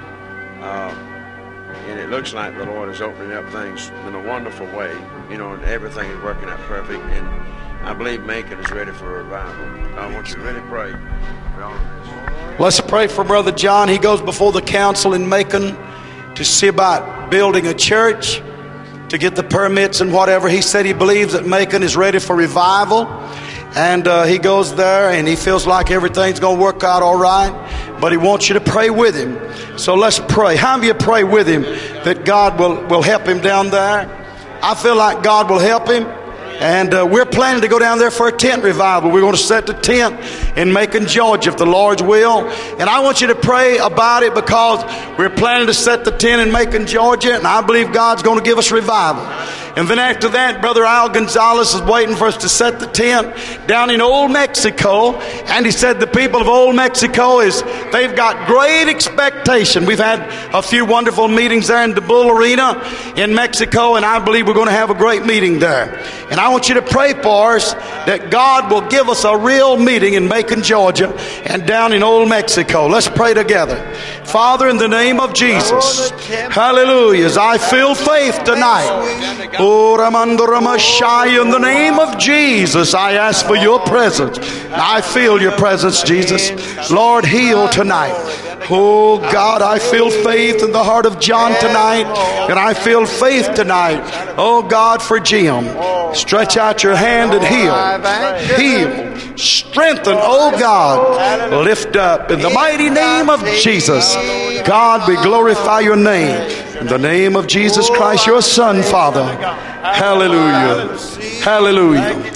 uh, And it looks like the Lord is opening up things in a wonderful way, you know, and everything is working out perfect. And I believe Macon is ready for a revival. I want you to really pray for all of this. Let's pray for Brother John. He goes before the council in Macon to see about building a church, to get the permits and whatever. He said he believes that Macon is ready for revival. And uh, he goes there and he feels like everything's going to work out all right. But he wants you to pray with him. So let's pray. How do you pray with him that God will, will help him down there? I feel like God will help him. And uh, we're planning to go down there for a tent revival. We're going to set the tent in Macon, Georgia, if the Lord's will. And I want you to pray about it because we're planning to set the tent in Macon, Georgia. And I believe God's going to give us revival. And then after that, Brother Al Gonzalez is waiting for us to set the tent down in Old Mexico. And he said the people of Old Mexico, is they've got great expectation. We've had a few wonderful meetings there in the Bull Arena in Mexico, and I believe we're going to have a great meeting there. And I want you to pray for us that God will give us a real meeting in Macon, Georgia, and down in Old Mexico. Let's pray together. Father, in the name of Jesus, hallelujah, as I feel faith tonight, oh, Ramando Ramashai, in the name of Jesus, I ask for your presence. I feel your presence, Jesus. Lord, heal tonight. Oh God, I feel faith in the heart of John tonight, and I feel faith tonight, oh God, for Jim. Stretch out your hand and heal. Heal. Strengthen, oh God. Lift up in the mighty name of Jesus. God, we glorify your name. In the name of Jesus Christ, your Son, Father. Hallelujah. Hallelujah.